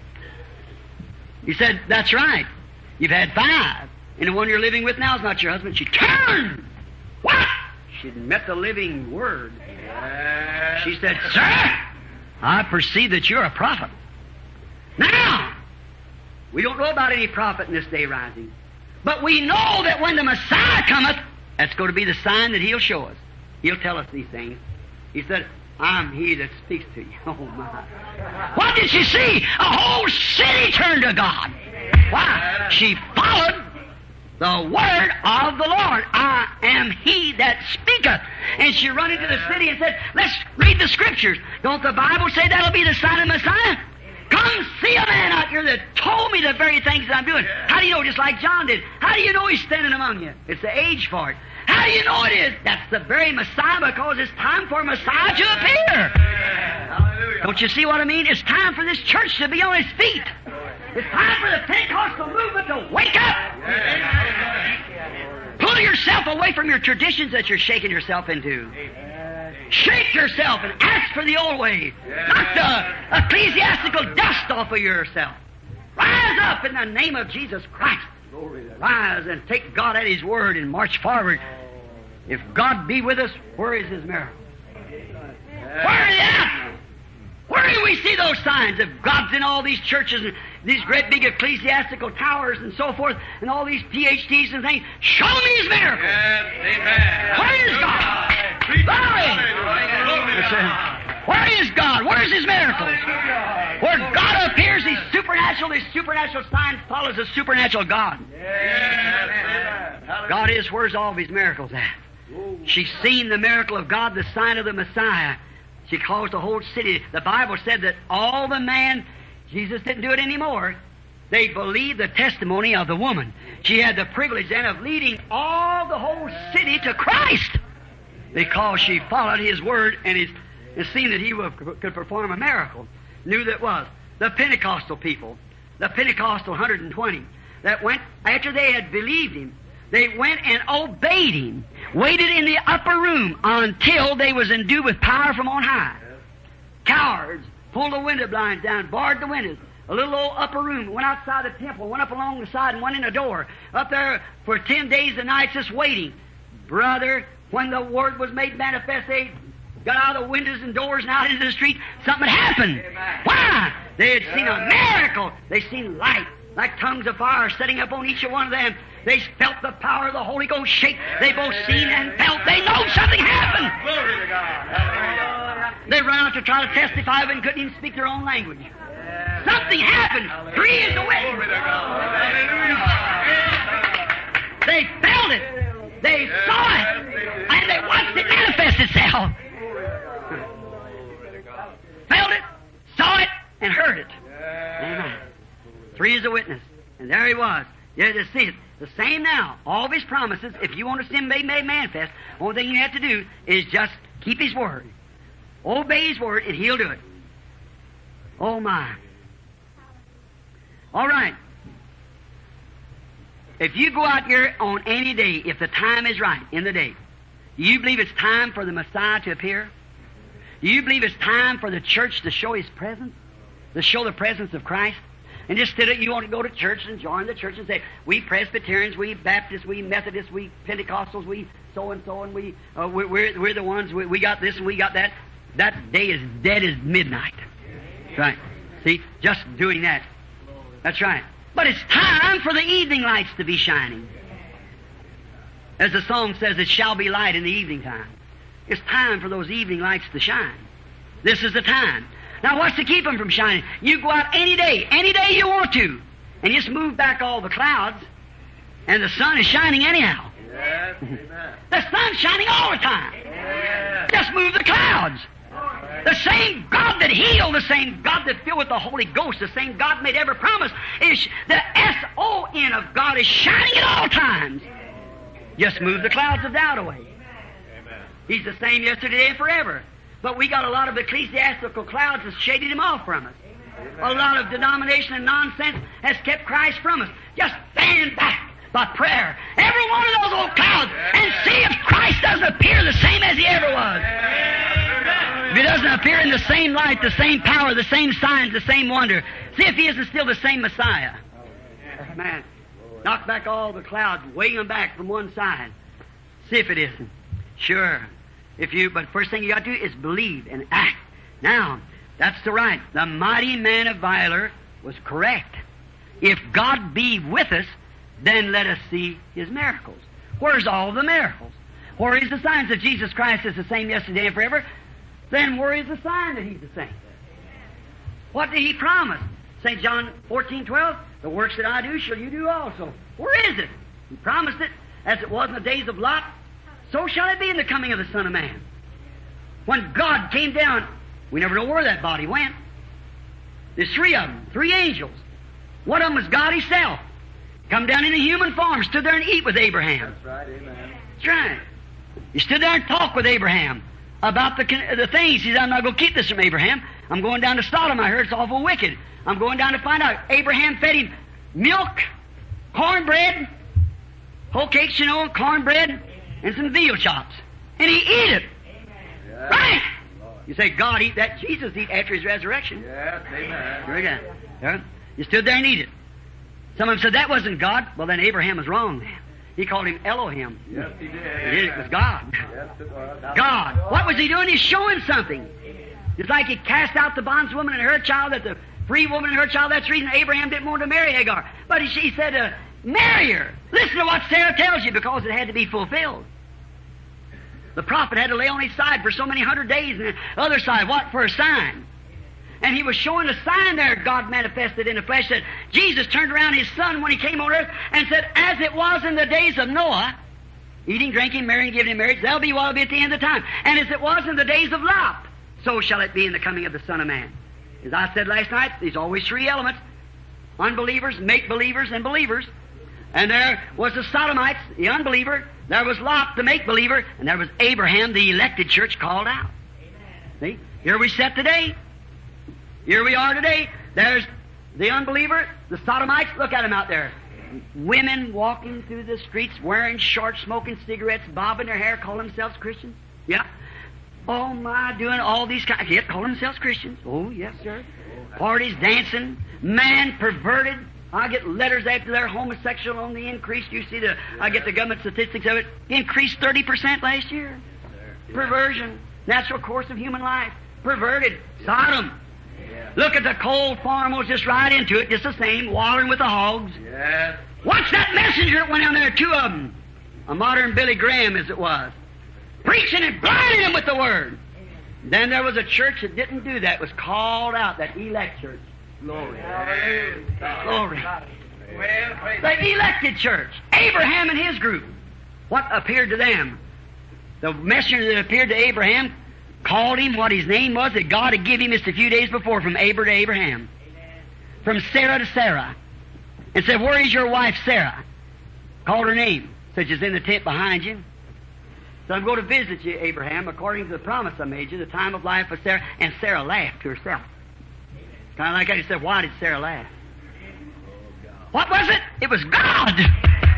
He said, that's right. You've had 5, and the one you're living with now is not your husband. She turned. What? She'd met the living Word. She said, sir, I perceive that you're a prophet. Now, we don't know about any prophet in this day rising, but we know that when the Messiah cometh, that's going to be the sign that He'll show us. He'll tell us these things. He said, I'm He that speaks to you. Oh, my. What did she see? A whole city turned to God. Why? She followed the word of the Lord. I am He that speaketh. And she run into the city and said, let's read the Scriptures. Don't the Bible say that'll be the sign of Messiah? Come see a man out here that told me the very things that I'm doing. How do you know? Just like John did. How do you know He's standing among you? It's the age for it. How do you know it is? That's the very Messiah, because it's time for Messiah to appear. Hallelujah. Don't you see what I mean? It's time for this church to be on its feet. It's time for the Pentecostal movement to wake up. Pull yourself away from your traditions that you're shaking yourself into. Shake yourself and ask for the old way. Knock the ecclesiastical dust off of yourself. Rise up in the name of Jesus Christ. Rise and take God at His word and march forward. If God be with us, where is His miracle? Where is He at? Where do we see those signs? If God's in all these churches and these great big ecclesiastical towers and so forth, and all these PhDs and things, show me His miracle. Yes, amen. Where is God? Where is God? Where's His miracles? Where God appears, He's supernatural. His supernatural sign follows the supernatural God. God is, where's all of His miracles at? She's seen the miracle of God, the sign of the Messiah. She caused the whole city. The Bible said that all the man, Jesus didn't do it anymore. They believed the testimony of the woman. She had the privilege then of leading all the whole city to Christ, because she followed His word and seen that He could perform a miracle. Knew that was. The Pentecostal people, the Pentecostal 120, that went, after they had believed Him, they went and obeyed Him, waited in the upper room until they was endued with power from on high. Cowards pulled the window blinds down, barred the windows. A little old upper room, went outside the temple, went up along the side and went in the door. Up there for 10 days and nights just waiting. Brother, when the Word was made manifest, they got out of the windows and doors and out into the street. Something happened. Why? They had seen a miracle. They seen light, like tongues of fire setting up on each one of them. They felt the power of the Holy Ghost shake. They both seen and felt. They know something happened. Glory to God. They ran out to try to testify, but couldn't even speak their own language. Something happened. Three is the witness. Glory to God. Hallelujah. They felt it. They saw it. And they watched it manifest itself. Felt it, saw it, and heard it. Amen. Three is a witness. And there he was. You just see it. The same now. All of His promises, if you want to see Him made manifest, the only thing you have to do is just keep His word. Obey His word, and He'll do it. Oh, my. All right. If you go out here on any day, if the time is right in the day, do you believe it's time for the Messiah to appear? Do you believe it's time for the church to show His presence? To show the presence of Christ? And just instead of you want to go to church and join the church and say, we Presbyterians, we Baptists, we Methodists, we Pentecostals, we so-and-so, and we're the ones, we got this and we got that. That day is dead as midnight. That's right. See, just doing that. That's right. But it's time for the evening lights to be shining. As the song says, it shall be light in the evening time. It's time for those evening lights to shine. This is the time. Now what's to keep them from shining? You go out any day you want to, and just move back all the clouds, and the sun is shining anyhow. Yes, amen. The sun's shining all the time. Yes. Just move the clouds. The same God that healed, the same God that filled with the Holy Ghost, the same God made every promise, is the S-O-N of God is shining at all times. Just move the clouds of doubt away. Amen. He's the same yesterday and forever. But we got a lot of ecclesiastical clouds that's shaded Him off from us. A lot of denomination and nonsense has kept Christ from us. Just stand back by prayer, every one of those old clouds, and see if Christ doesn't appear the same as He ever was. If He doesn't appear in the same light, the same power, the same signs, the same wonder, see if He isn't still the same Messiah. Man, knock back all the clouds, wave them back from one side. See if it isn't. Sure. But first thing you got to do is believe and act. Now, that's the right. The mighty man of Vilar was correct. If God be with us, then let us see His miracles. Where's all the miracles? Where is the signs that Jesus Christ is the same yesterday and forever? Then where is the sign that He's the same? What did He promise? St. John 14:12, the works that I do shall you do also. Where is it? He promised it. As it was in the days of Lot, so shall it be in the coming of the Son of Man. When God came down, we never know where that body went. There's three of them, three angels. One of them was God Himself. Come down in a human form, stood there and eat with Abraham. That's right, amen. That's right. He stood there and talked with Abraham about the things. He said, I'm not going to keep this from Abraham. I'm going down to Sodom. I heard it's awful wicked. I'm going down to find out. Abraham fed him milk, cornbread, whole cakes, cornbread, and some veal chops. And he ate it. Yes. Right? You say, God eat that. Jesus eat after His resurrection. Yes, amen. Very good. Yeah. You stood there and eat it. Some of them said that wasn't God. Well, then Abraham was wrong then. He called Him Elohim. Yes, he did. He did. It was God. Yes, it was. God. What was He doing? He's showing something. It's like He cast out the bondswoman and her child, that the free woman and her child. That's the reason Abraham didn't want to marry Hagar. But he said, marry her. Listen to what Sarah tells you, because it had to be fulfilled. The prophet had to lay on his side for so many 100 days, and the other side, what? For a sign. And he was showing a sign there, God manifested in the flesh, that Jesus turned around His Son when He came on earth and said, as it was in the days of Noah, eating, drinking, marrying, giving in marriage, that'll be what will be at the end of time. And as it was in the days of Lot, so shall it be in the coming of the Son of Man. As I said last night, there's always three elements: unbelievers, make-believers, and believers. And there was the Sodomites, the unbeliever. There was Lot, the make-believer. And there was Abraham, the elected church, called out. See? Here we sit today. Here we are today. There's the unbeliever, the Sodomites. Look at them out there. Women walking through the streets, wearing shorts, smoking cigarettes, bobbing their hair, calling themselves Christians. Yeah. Oh my, doing all these kinds. Yeah, calling themselves Christians. Oh, yes, sir. Parties, dancing, man perverted. I get letters after they're homosexual on the increase. You see I get the government statistics of it. Increased 30% last year. Perversion. Natural course of human life. Perverted. Sodom. Look at the coal farm, was just right into it, just the same, wallering with the hogs. Yes. What's that messenger that went down there? Two of them. A modern Billy Graham, as it was. Preaching and blinding them with the Word. Then there was a church that didn't do that. It was called out, that elect church. Glory. Glory. Well, praise The elected church. Abraham and his group. What appeared to them? The messenger that appeared to Abraham called him what his name was that God had given him just a few days before, from Abram to Abraham. From Sarah to Sarah. And said, where is your wife Sarah? Called her name. Said, she's in the tent behind you. So I'm going to visit you, Abraham, according to the promise I made you, the time of life of Sarah. And Sarah laughed to herself. Kind of like that. He said, why did Sarah laugh? What was it? It was God.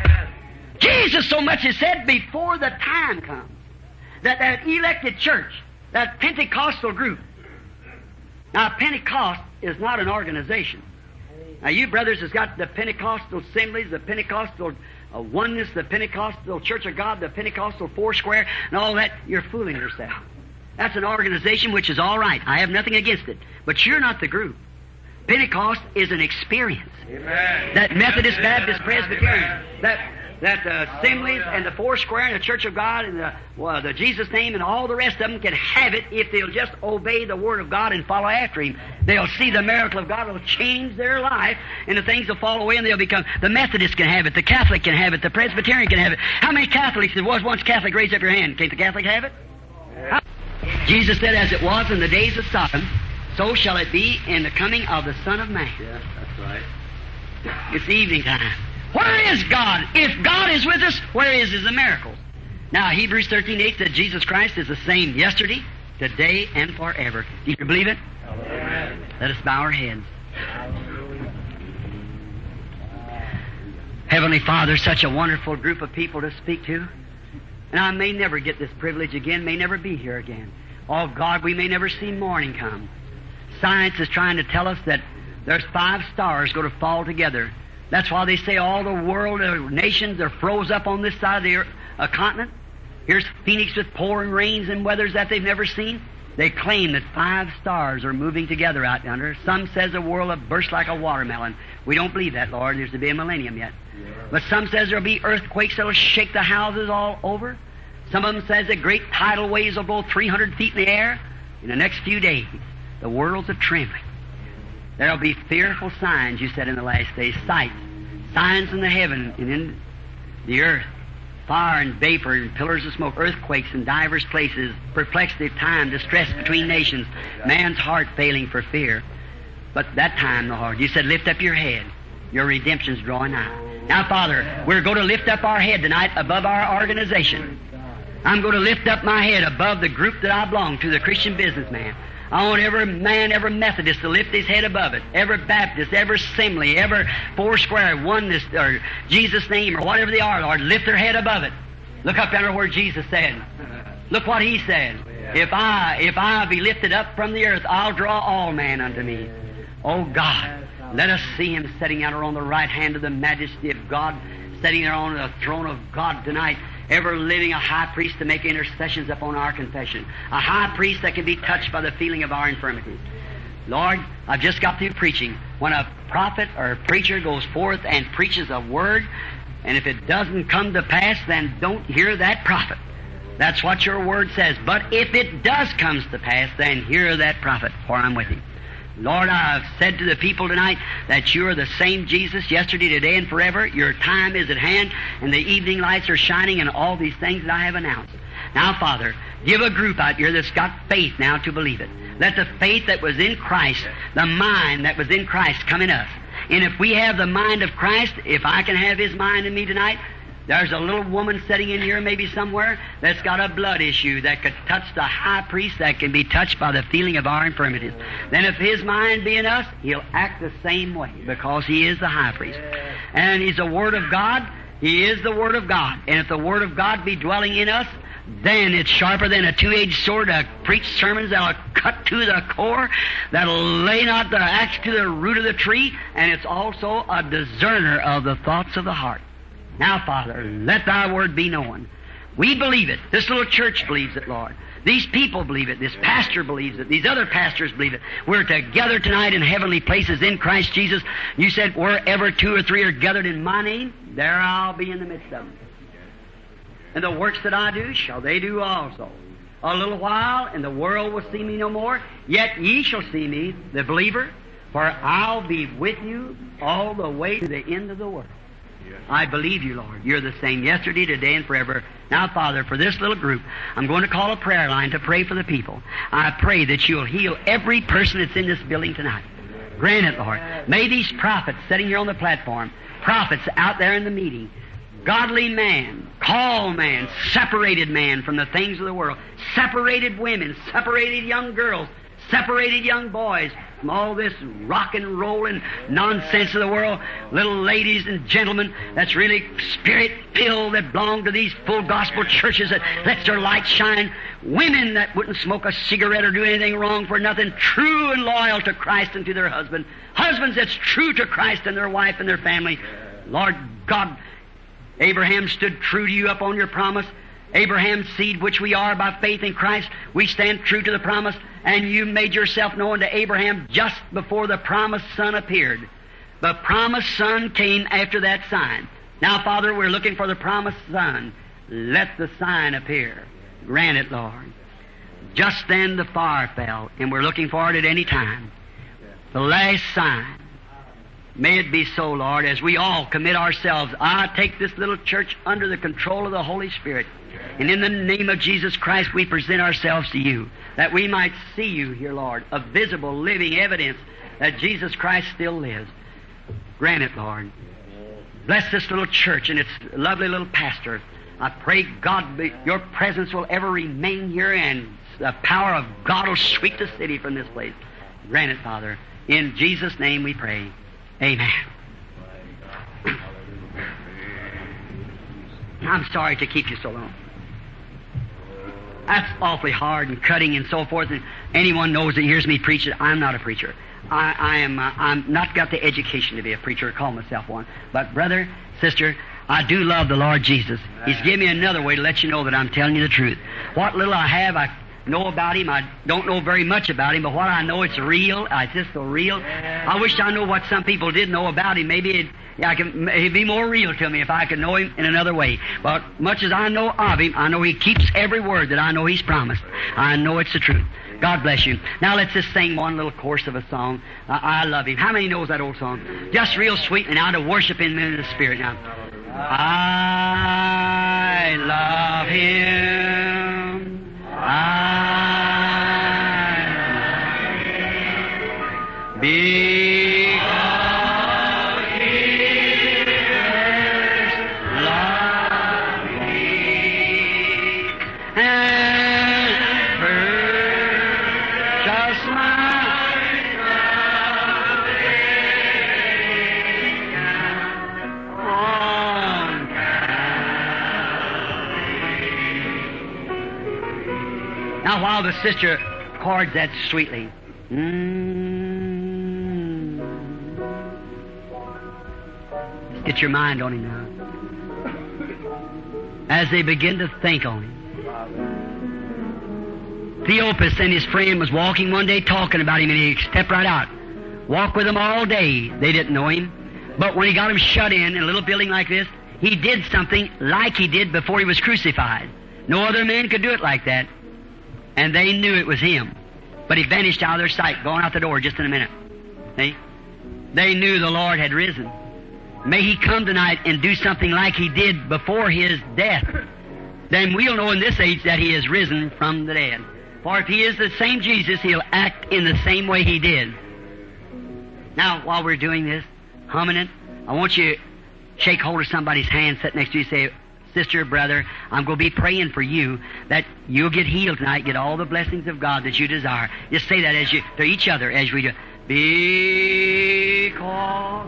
Jesus so much as said before the time comes that elected church, that Pentecostal group. Now, Pentecost is not an organization. Now, you brothers has got the Pentecostal assemblies, the Pentecostal oneness, the Pentecostal Church of God, the Pentecostal Foursquare, and all that. You're fooling yourself. That's an organization which is all right. I have nothing against it. But you're not the group. Pentecost is an experience. Amen. That Methodist, Baptist, Presbyterian, that the assemblies and the Foursquare and the Church of God and the Jesus name and all the rest of them can have it if they'll just obey the Word of God and follow after Him. They'll see the miracle of God will change their life, and the things will fall away, and they'll become. The Methodist can have it, the Catholic can have it, the Presbyterian can have it. How many Catholics there was once Catholic? Raise up your hand. Can't the Catholic have it? Yeah. Jesus said, as it was in the days of Sodom, so shall it be in the coming of the Son of Man. Yeah, that's right. It's evening time. Where is God? If God is with us, where is His miracles? Now, Hebrews 13:8 said Jesus Christ is the same yesterday, today, and forever. Do you believe it? Amen. Let us bow our heads. Heavenly Father, such a wonderful group of people to speak to. And I may never get this privilege again, may never be here again. Oh God, we may never see morning come. Science is trying to tell us that there's 5 stars going to fall together. That's why they say all the world, nations are froze up on this side of the continent. Here's Phoenix with pouring rains and weathers that they've never seen. They claim that 5 stars are moving together out yonder. Some says the world will burst like a watermelon. We don't believe that, Lord. There's to be a millennium yet. But some says there'll be earthquakes that'll shake the houses all over. Some of them says that great tidal waves will blow 300 feet in the air. In the next few days, the world's a trembling. There'll be fearful signs, you said, in the last days. Sights. Signs in the heaven and in the earth. Fire and vapor and pillars of smoke. Earthquakes in divers places. Perplexity of time. Distress between nations. Man's heart failing for fear. But that time, Lord, you said, lift up your head. Your redemption's drawing nigh. Now, Father, we're going to lift up our head tonight above our organization. I'm going to lift up my head above the group that I belong to, the Christian businessman. I want every man, every Methodist to lift his head above it. Every Baptist, every Assembly, every Foursquare, Oneness, or Jesus' name, or whatever they are, Lord, lift their head above it. Look up under where Jesus said. Look what He said. If I be lifted up from the earth, I'll draw all men unto me. Oh God, let us see Him sitting out on the right hand of the majesty of God, sitting there on the throne of God tonight, ever living a high priest to make intercessions upon our confession. A high priest that can be touched by the feeling of our infirmities. Lord, I've just got through preaching. When a prophet or a preacher goes forth and preaches a word, and if it doesn't come to pass, then don't hear that prophet. That's what your word says. But if it does come to pass, then hear that prophet, for I'm with him. Lord, I've said to the people tonight that you are the same Jesus yesterday, today, and forever. Your time is at hand, and the evening lights are shining, and all these things that I have announced. Now, Father, give a group out here that's got faith now to believe it. Let the faith that was in Christ, the mind that was in Christ, come in us. And if we have the mind of Christ, if I can have His mind in me tonight, there's a little woman sitting in here maybe somewhere that's got a blood issue that could touch the high priest, that can be touched by the feeling of our infirmities. Then if His mind be in us, He'll act the same way because He is the high priest. And He's the Word of God. He is the Word of God. And if the Word of God be dwelling in us, then it's sharper than a two-edged sword to preach sermons that'll cut to the core, that'll lay not the axe to the root of the tree, and it's also a discerner of the thoughts of the heart. Now, Father, let Thy word be known. We believe it. This little church believes it, Lord. These people believe it. This pastor believes it. These other pastors believe it. We're together tonight in heavenly places in Christ Jesus. You said, wherever 2 or 3 are gathered in My name, there I'll be in the midst of them. And the works that I do shall they do also. A little while, and the world will see Me no more. Yet ye shall see Me, the believer, for I'll be with you all the way to the end of the world. I believe You, Lord. You're the same yesterday, today, and forever. Now, Father, for this little group, I'm going to call a prayer line to pray for the people. I pray that You'll heal every person that's in this building tonight. Grant it, Lord. May these prophets sitting here on the platform, prophets out there in the meeting, godly man, called man, separated man from the things of the world, separated women, separated young girls, separated young boys from all this rock and roll and nonsense of the world, little ladies and gentlemen that's really spirit-filled that belong to these full gospel churches that lets their light shine, women that wouldn't smoke a cigarette or do anything wrong for nothing, true and loyal to Christ and to their husband, husbands that's true to Christ and their wife and their family. Lord God, Abraham stood true to you upon your promise. Abraham's seed, which we are by faith in Christ, we stand true to the promise, and you made yourself known to Abraham just before the promised son appeared. The promised son came after that sign. Now, Father, we're looking for the promised son. Let the sign appear. Grant it, Lord. Just then the fire fell, and we're looking for it at any time. The last sign. May it be so, Lord, as we all commit ourselves. I take this little church under the control of the Holy Spirit. And in the name of Jesus Christ, we present ourselves to you, that we might see you here, Lord, a visible, living evidence that Jesus Christ still lives. Grant it, Lord. Bless this little church and its lovely little pastor. I pray, God, that your presence will ever remain here, and the power of God will sweep the city from this place. Grant it, Father. In Jesus' name we pray. Amen. I'm sorry to keep you so long. That's awfully hard and cutting and so forth. And anyone knows that hears me preach it. I'm not a preacher. I'm not got the education to be a preacher or call myself one. But brother, sister, I do love the Lord Jesus. He's given me another way to let you know that I'm telling you the truth. What little I have, I know about Him. I don't know very much about Him, but what I know, it's real. It's just so real. I wish I knew what some people did know about Him. Maybe it'd be more real to me if I could know Him in another way. But much as I know of Him, I know He keeps every word that I know He's promised. I know it's the truth. God bless you. Now let's just sing one little chorus of a song. I love Him. How many knows that old song? Just real sweet, and now to worship Him in the Spirit now. I love Him. Because He first loved me and purchased my salvation on Calvary. Now, while the sister chords that sweetly, get your mind on Him now. As they begin to think on Him. Theophilus and his friend was walking one day talking about Him, and he stepped right out. Walked with them all day. They didn't know Him. But when he got him shut in a little building like this, he did something like he did before he was crucified. No other man could do it like that. And they knew it was him. But he vanished out of their sight, going out the door just in a minute. See? They knew the Lord had risen. May He come tonight and do something like He did before His death. Then we'll know in this age that He is risen from the dead. For if He is the same Jesus, He'll act in the same way He did. Now, while we're doing this, humming it, I want you to shake hold of somebody's hand, sit next to you, say, sister, brother, I'm going to be praying for you that you'll get healed tonight, get all the blessings of God that you desire. Just say that as you to each other as we do. Because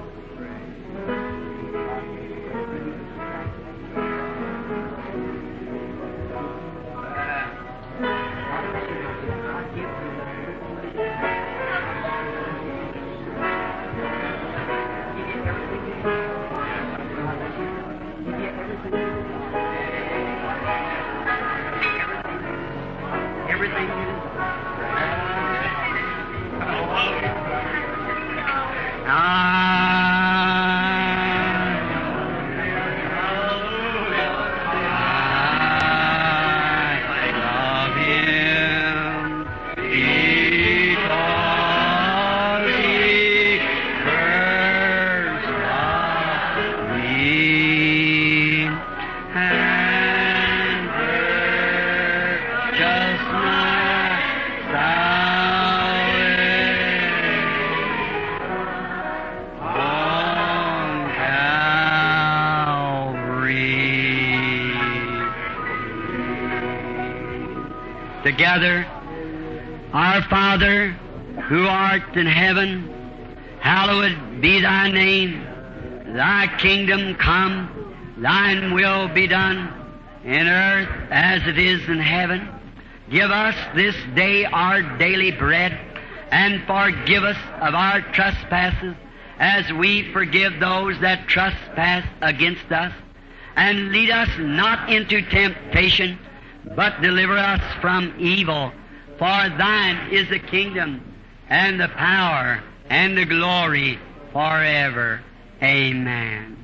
together, Our Father, who art in heaven, hallowed be thy name. Thy kingdom come, thine will be done, in earth as it is in heaven. Give us this day our daily bread, and forgive us of our trespasses, as we forgive those that trespass against us. And lead us not into temptation, but deliver us from evil. For thine is the kingdom, and the power, and the glory forever. Amen.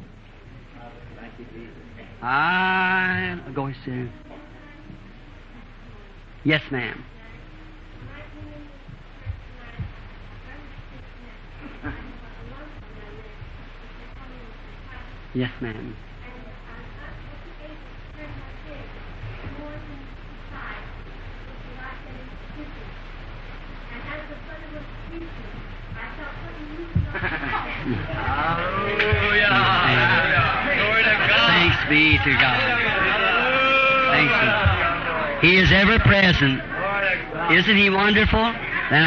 I'll go soon. Yes, ma'am. Yes, ma'am. Thanks be to God. Thanks be. He is ever present. Isn't He wonderful? Then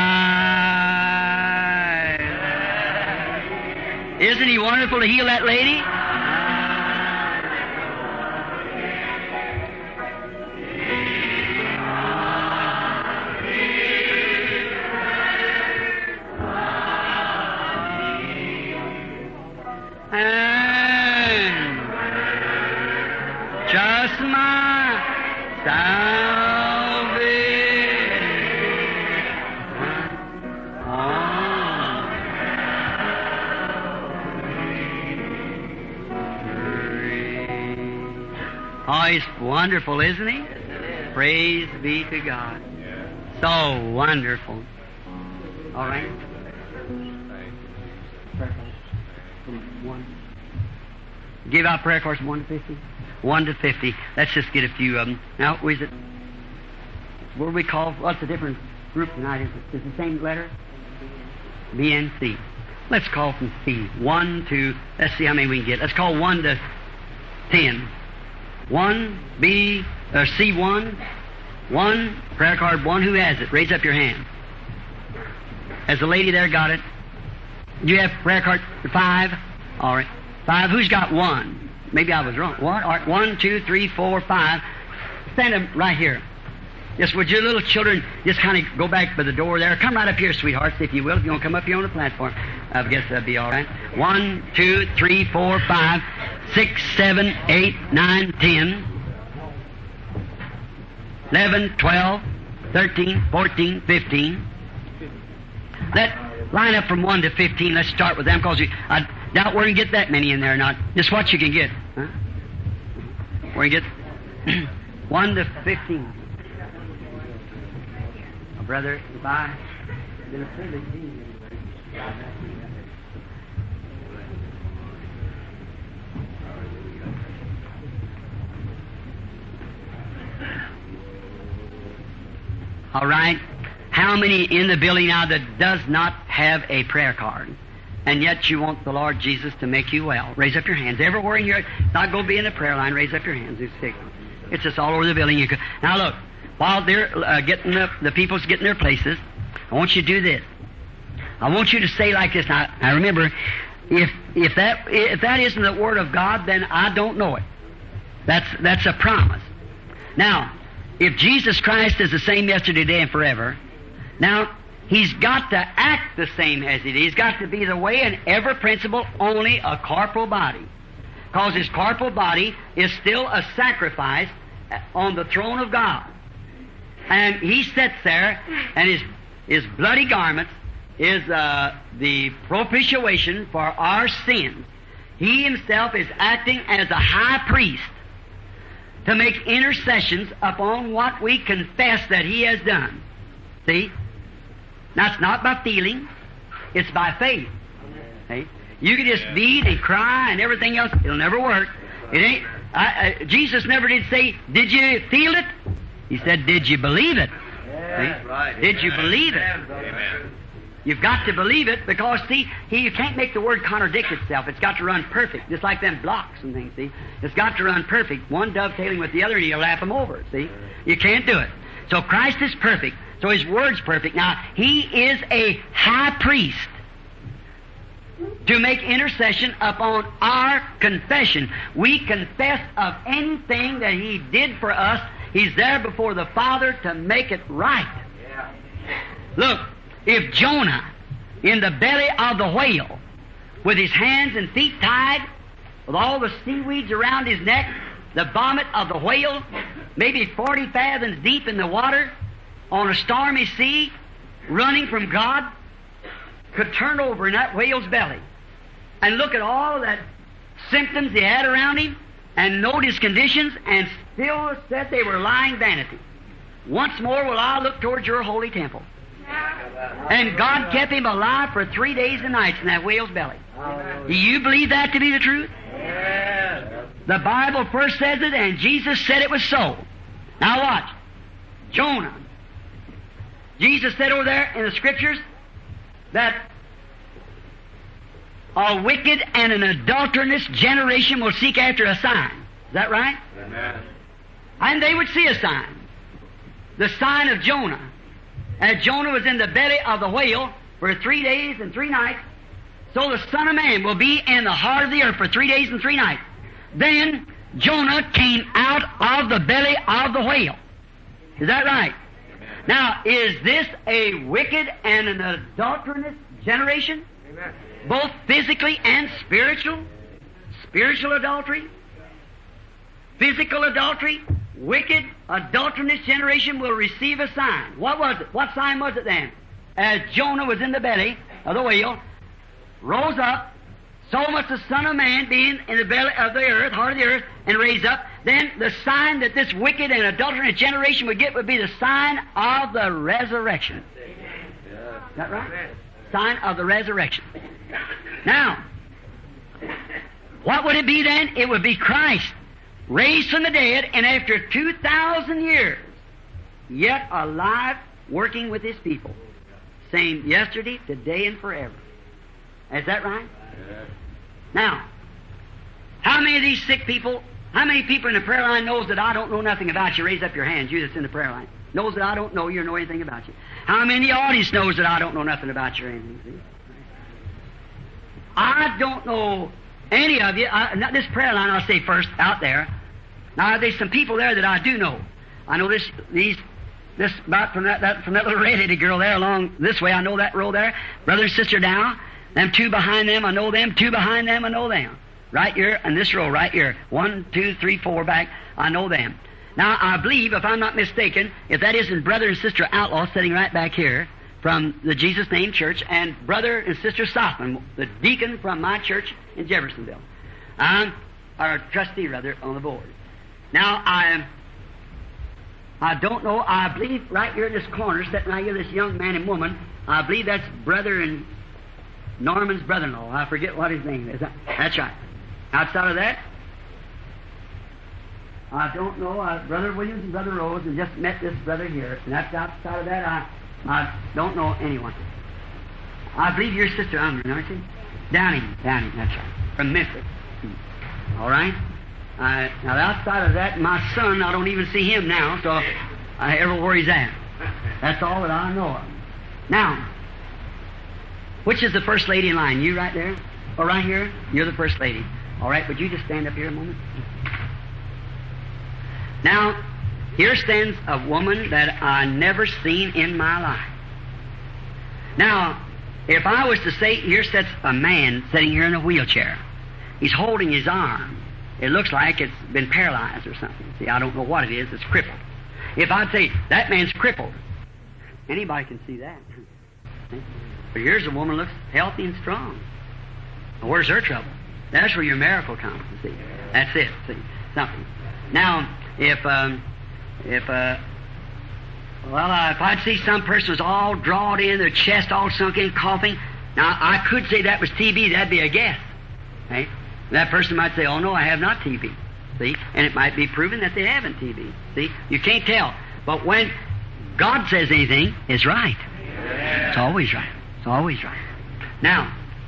isn't He wonderful to heal that lady? And just my Oh, He's wonderful, isn't He? Praise be to God. So wonderful. All right. Give out prayer cards from 1 to 50. 1 to 50. Let's just get a few of them. Now, what is it? What do we call? What's the different group tonight? Is it the same letter? B and C. Let's call from C. 1 to, let's see how many we can get. Let's call 1 to 10. 1, B, or C1. 1, prayer card 1. Who has it? Raise up your hand. Has the lady there got it? You have prayer card 5? All right. 5. Who's got 1? Maybe I was wrong. 1? All right. 1, 2, 3, 4, 5. Stand them right here. Just would your little children just kind of go back by the door there. Come right up here, sweethearts, if you will. If you want to come up here on the platform, I guess that'd be all right. 1, 2, 3, 4, 5, 6, 7, 8, 9, 10, 11, 12, 13, 14, 15. Let line up from 1 to 15. Let's start with them, because I doubt we're going to get that many in there or not. Just what you can get. Huh? We're going to get 1 to 15. Oh, brother, if I did a privilege being all right. How many in the building now that does not have a prayer card, and yet you want the Lord Jesus to make you well? Raise up your hands. Everywhere in here, not go be in a prayer line. Raise up your hands. It's just all over the building. You could, now look, while they're getting the people's getting their places, I want you to do this. I want you to say like this. Now remember, if that isn't the Word of God, then I don't know it. That's a promise. Now, if Jesus Christ is the same yesterday, today, and forever, now He's got to act the same as He did. He's got to be the way and ever principle, only a corporal body. Because His corporal body is still a sacrifice on the throne of God. And He sits there, and His bloody garments is the propitiation for our sins. He Himself is acting as a high priest to make intercessions upon what we confess that He has done. See? Now, it's not by feeling, it's by faith. See? You can just beat and cry and everything else. It'll never work. It ain't. Jesus never did say, "Did you feel it?" He said, "Did you believe it?" Yeah, right. Did you believe it? Amen. You've got to believe it, because, see, you can't make the Word contradict itself. It's got to run perfect, just like them blocks and things, see? It's got to run perfect, one dovetailing with the other, and you'll lap them over, see? You can't do it. So Christ is perfect. So His Word's perfect. Now, He is a high priest to make intercession upon our confession. We confess of anything that He did for us. He's there before the Father to make it right. Yeah. Look, if Jonah, in the belly of the whale, with his hands and feet tied, with all the seaweeds around his neck, the vomit of the whale, maybe 40 fathoms deep in the water, on a stormy sea, running from God, could turn over in that whale's belly and look at all that symptoms he had around him and note his conditions and still said they were lying vanity. Once more will I look towards your holy temple. And God kept him alive for 3 days and nights in that whale's belly. Do you believe that to be the truth? Yes. The Bible first says it, and Jesus said it was so. Now watch. Jonah. Jesus said over there in the Scriptures that a wicked and an adulterous generation will seek after a sign. Is that right? Amen. And they would see a sign. The sign of Jonah. As Jonah was in the belly of the whale for 3 days and 3 nights, so the Son of Man will be in the heart of the earth for 3 days and 3 nights. Then Jonah came out of the belly of the whale. Is that right? Now, is this a wicked and an adulterous generation? Amen. Both physically and spiritual? Spiritual adultery? Physical adultery? Wicked, adulterous generation will receive a sign. What was it? What sign was it then? As Jonah was in the belly of the whale, rose up, so must the Son of Man be in the belly of the earth, heart of the earth, and raise up. Then the sign that this wicked and adulterous generation would get would be the sign of the resurrection. Is that right? Sign of the resurrection. Now, what would it be then? It would be Christ, raised from the dead, and after 2,000 years, yet alive, working with His people. Same yesterday, today, and forever. Is that right? Yes. Now, how many of these sick people, how many people in the prayer line knows that I don't know nothing about you? Raise up your hands, you that's in the prayer line. Knows that I don't know you or know anything about you. How many in the audience knows that I don't know nothing about you or anything? See? I don't know any of you. Not this prayer line, I'll say first, out there. Now, there's some people there that I do know. I know this about from that little red-headed girl there along this way. I know that row there. Brother and sister down. Them two behind them, I know them. Two behind them, I know them. Right here, and this row right here. 1, 2, 3, 4 back, I know them. Now, I believe, if I'm not mistaken, if that isn't Brother and Sister Outlaw sitting right back here from the Jesus Name Church, and Brother and Sister Sothman, the deacon from my church in Jeffersonville. Or trustee, rather, on the board. Now, I don't know, I believe right here in this corner, sitting right here, this young man and woman, I believe that's Brother and Norman's brother-in-law. I forget what his name is. That's right. Outside of that, I don't know. Brother Williams and Brother Rose have just met this brother here. And that's outside of that, I don't know anyone. I believe your sister Unger, aren't you? Downing, that's right. From Memphis. All right? Now, outside of that, my son, I don't even see him now, so I ever where he's at. That's all that I know of. Now, which is the first lady in line? You right there? Or right here? You're the first lady. All right, would you just stand up here a moment? Now, here stands a woman that I never seen in my life. Now, if I was to say, here sits a man sitting here in a wheelchair. He's holding his arm. It looks like it's been paralyzed or something. See, I don't know what it is. It's crippled. If I'd say, that man's crippled, anybody can see that. But here's a woman who looks healthy and strong. Well, where's her trouble? That's where your miracle comes, you see. That's it, see, something. Now, if I'd see some person was all drawn in, their chest all sunk in, coughing, now I could say that was TB, that'd be a guess. Okay? That person might say, oh no, I have not TB. See? And it might be proven that they haven't TB. See? You can't tell. But when God says anything, it's right. Yeah. It's always right. It's always right. Now,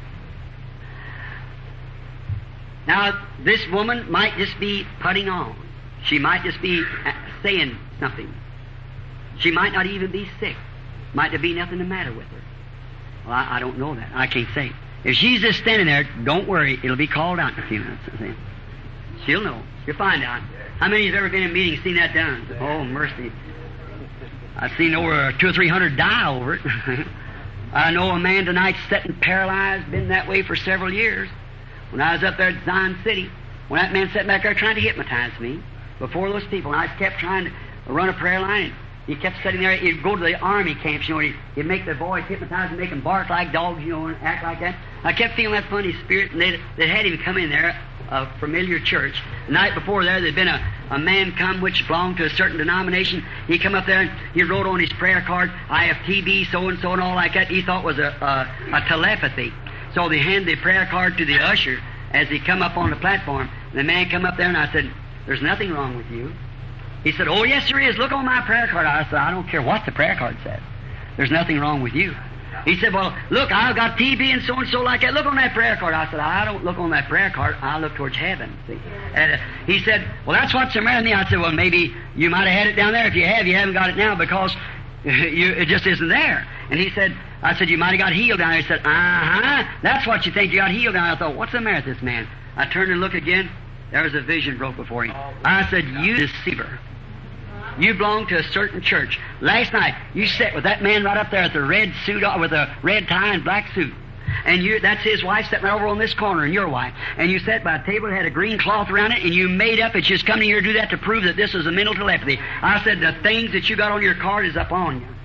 this woman might just be putting on. She might just be saying something. She might not even be sick. Might there be nothing the matter with her? Well, I don't know that. I can't say. If she's just standing there, don't worry. It'll be called out in a few minutes. She'll know. You'll find out. How many has ever been in a meeting and seen that done? Oh, mercy. I've seen over 200 or 300 die over it. I know a man tonight sitting paralyzed, been that way for several years. When I was up there at Zion City, when that man sat back there trying to hypnotize me, before those people, and I kept trying to run a prayer line, and he kept sitting there. He'd go to the army camps, he'd make the boys hypnotize and make them bark like dogs, and act like that. I kept feeling that funny spirit, and they had him come in there, a familiar church. The night before there'd been a man come which belonged to a certain denomination. He come up there and he wrote on his prayer card, I have TB, so-and-so, and all like that. He thought it was a telepathy. So they handed the prayer card to the usher as he come up on the platform. And the man come up there, and I said, there's nothing wrong with you. He said, oh, yes, there is. Look on my prayer card. I said, I don't care what the prayer card says. There's nothing wrong with you. He said, well, look, I've got TB and so like that. Look on that prayer card. I said, I don't look on that prayer card. I look towards heaven. See? And he said, well, that's what's the matter with me. I said, well, maybe you might have had it down there. If you have, you haven't got it now because it just isn't there. And he said, I said, you might have got healed down there. He said, that's what you think you got healed down there. I thought, what's the matter with this man? I turned and looked again. There was a vision broke before him. I said, you deceiver. You belong to a certain church. Last night, you sat with that man right up there with the red suit, with a red tie and black suit. And that's his wife sitting right over on this corner, and your wife. And you sat by a table that had a green cloth around it, and you made up that you was coming here to do that to prove that this is a mental telepathy. I said, the things that you got on your card is up on you.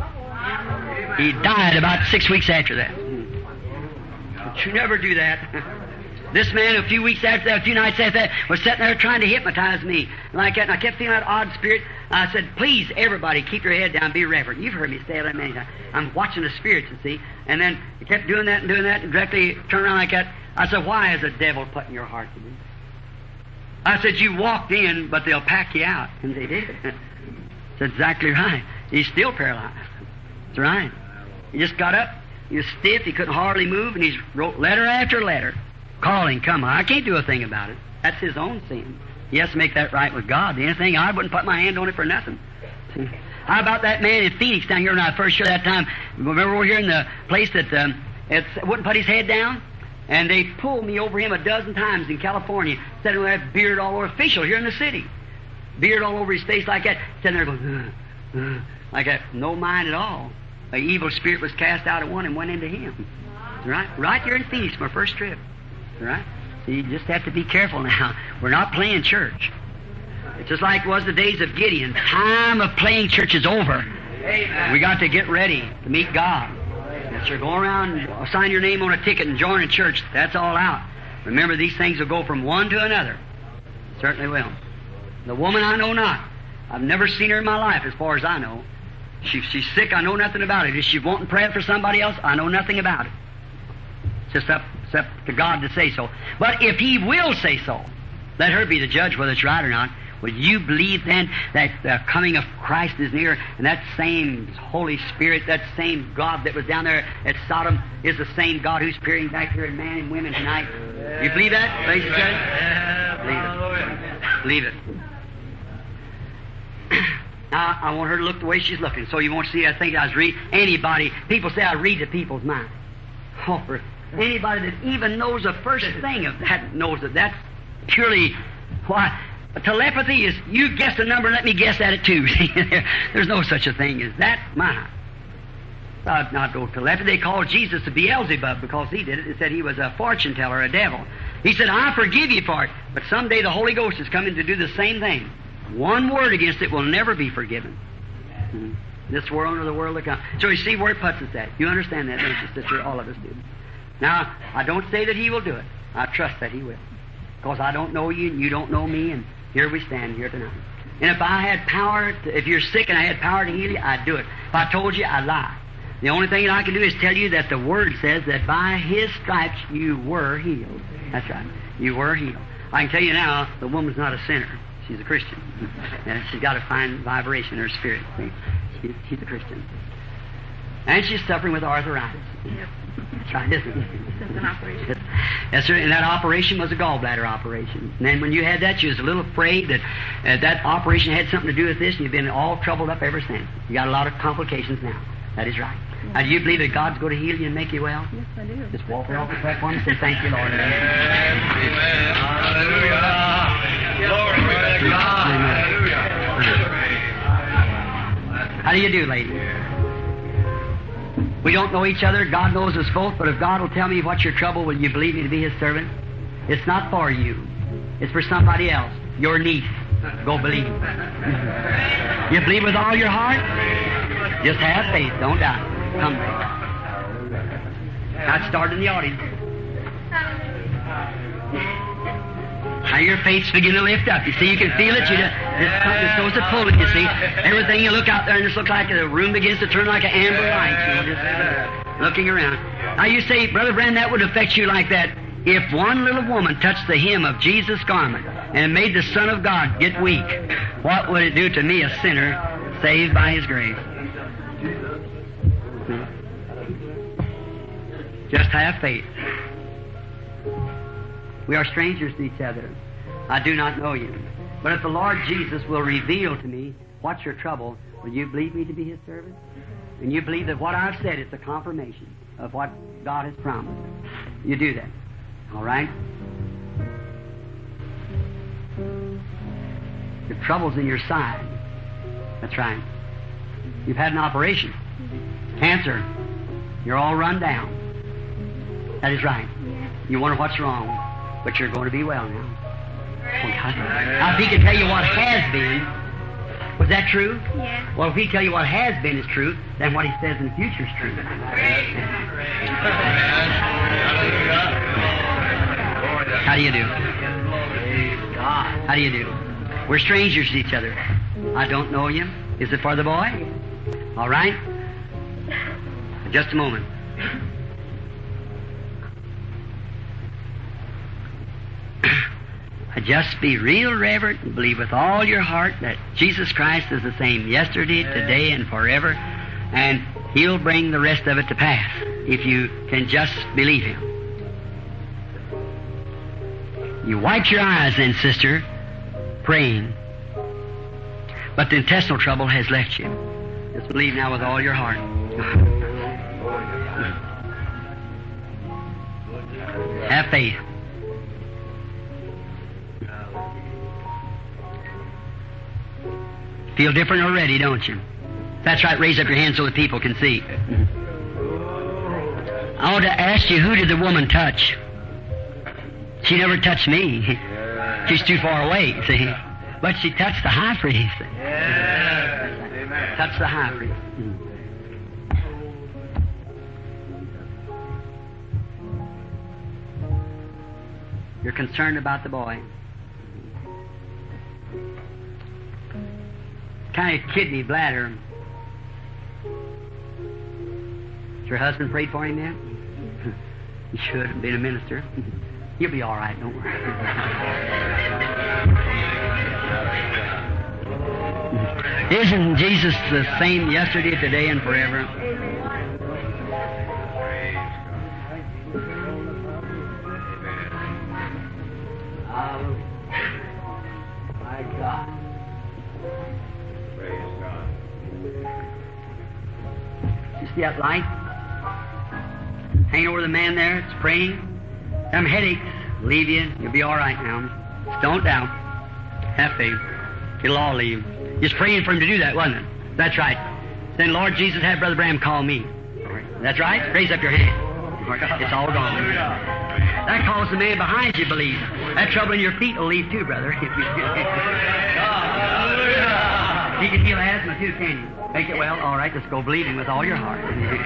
He died about 6 weeks after that. But you never do that. This man, a few weeks after that, a few nights after that, was sitting there trying to hypnotize me like that, and I kept feeling that odd spirit. I said, please, everybody, keep your head down, be reverent. You've heard me say that many times. I'm watching the spirits, you see. And then he kept doing that, and directly turned around like that. I said, why is the devil putting your heart to this? I said, you walked in, but they'll pack you out. And they did. That's exactly right. He's still paralyzed. That's right. He just got up. He was stiff. He couldn't hardly move, and he wrote letter after letter. Calling, come on. I can't do a thing about it. That's his own sin. He has to make that right with God. The only thing, I wouldn't put my hand on it for nothing. How about that man in Phoenix down here when I first heard that time? Remember over here in the place that wouldn't put his head down? And they pulled me over him a dozen times in California, sitting with that beard all over, official here in the city. Beard all over his face like that, sitting there going, like that, no mind at all. An evil spirit was cast out of one and went into him. Right here in Phoenix, my first trip. Right? So you just have to be careful now. We're not playing church. It's just like it was the days of Gideon. Time of playing church is over. Amen. We got to get ready to meet God. Yes, sir. Go around, sign your name on a ticket and join a church. That's all out. Remember, these things will go from one to another. Certainly will. The woman I know not. I've never seen her in my life as far as I know. She's sick, I know nothing about it. If she's wanting prayer for somebody else, I know nothing about it. It's just up to God to say so. But if He will say so, let her be the judge whether it's right or not. Will you believe then that the coming of Christ is near, and that same Holy Spirit, that same God that was down there at Sodom is the same God who's appearing back here in man and women tonight? You believe that, ladies and gentlemen? Believe it. Now, I want her to look the way she's looking, so you won't see I think I was reading. Anybody, people say I read the people's mind. Oh, anybody that even knows the first thing of that knows that that's purely, why, telepathy is, you guess the number and let me guess at it too. There's no such a thing as that. Not no telepathy. They called Jesus a Beelzebub because he did it. They said he was a fortune teller, a devil. He said, I forgive you for it. But someday the Holy Ghost is coming to do the same thing. One word against it will never be forgiven. This world or the world to come. So you see where it puts us at. You understand that, don't you, sister? All of us do. Now, I don't say that He will do it. I trust that He will. Because I don't know you and you don't know me, and here we stand here tonight. And if I had power, if you're sick and I had power to heal you, I'd do it. If I told you, I'd lie. The only thing that I can do is tell you that the Word says that by His stripes you were healed. That's right. You were healed. I can tell you now, the woman's not a sinner. She's a Christian. And she's got a fine vibration in her spirit. She's a Christian. And she's suffering with arthritis. Yep. That's right, isn't it? Since an operation. Yes, sir. And that operation was a gallbladder operation. And then when you had that, you was a little afraid that that operation had something to do with this, and you've been all troubled up ever since. You got a lot of complications now. That is right. Now, do you believe that God's going to heal you and make you well? Yes, I do. Just walk off the platform and say, thank you, Lord. Amen. Hallelujah. Glory to God. Hallelujah. How do you do, lady? We don't know each other. God knows us both. But if God will tell me what's your trouble, will you believe me to be His servant? It's not for you. It's for somebody else. Your niece. Go believe. You believe with all your heart? Just have faith. Don't doubt. Come. Now start in the audience. Now your faith's beginning to lift up. You see, you can feel it. It's supposed to pull it, you see. Everything you look out there and just look like the room begins to turn like an amber light, you know, just looking around. Now you say, Brother Brand, that would affect you like that. If one little woman touched the hem of Jesus' garment and made the Son of God get weak, what would it do to me, a sinner, saved by His grace? Just have faith. We are strangers to each other. I do not know you. But if the Lord Jesus will reveal to me what's your trouble, will you believe me to be His servant? And you believe that what I've said is a confirmation of what God has promised. You do that. All right? Your trouble's in your side. That's right. You've had an operation. Cancer. You're all run down. That is right. You wonder what's wrong, but you're going to be well now. Now, if He can tell you what has been, was that true? Yes. Well, if He tell you what has been is true, then what He says in the future is true. How do you do? How do you do? We're strangers to each other. I don't know you. Is it for the boy? All right. Just a moment. Just be real reverent and believe with all your heart that Jesus Christ is the same yesterday, today, and forever, and He'll bring the rest of it to pass if you can just believe Him. You wipe your eyes then, sister, praying. But the intestinal trouble has left you. Just believe now with all your heart. Have faith. Feel different already, don't you? That's right. Raise up your hand so that people can see. I want to ask you, who did the woman touch? She never touched me. She's too far away, see. But she touched the high priest. Yes. Touched the high priest. You're concerned about the boy. Kind of kidney, bladder. Has your husband prayed for him yet? He should have been a minister. He'll be all right, don't worry. Isn't Jesus the same yesterday, today, and forever? My God. You see that light? Hang over the man there that's praying. Them headaches leave you. You'll be all right now. Just don't doubt. Have faith. It'll all leave. Just praying for him to do that, wasn't it? That's right. Then Lord Jesus, have Brother Branham call me. That's right. Raise up your hand. It's all gone. That calls the man behind you believe. That trouble in your feet will leave too, brother. You can feel asthma too, can you? Make it well. All right, just go believing with all your heart.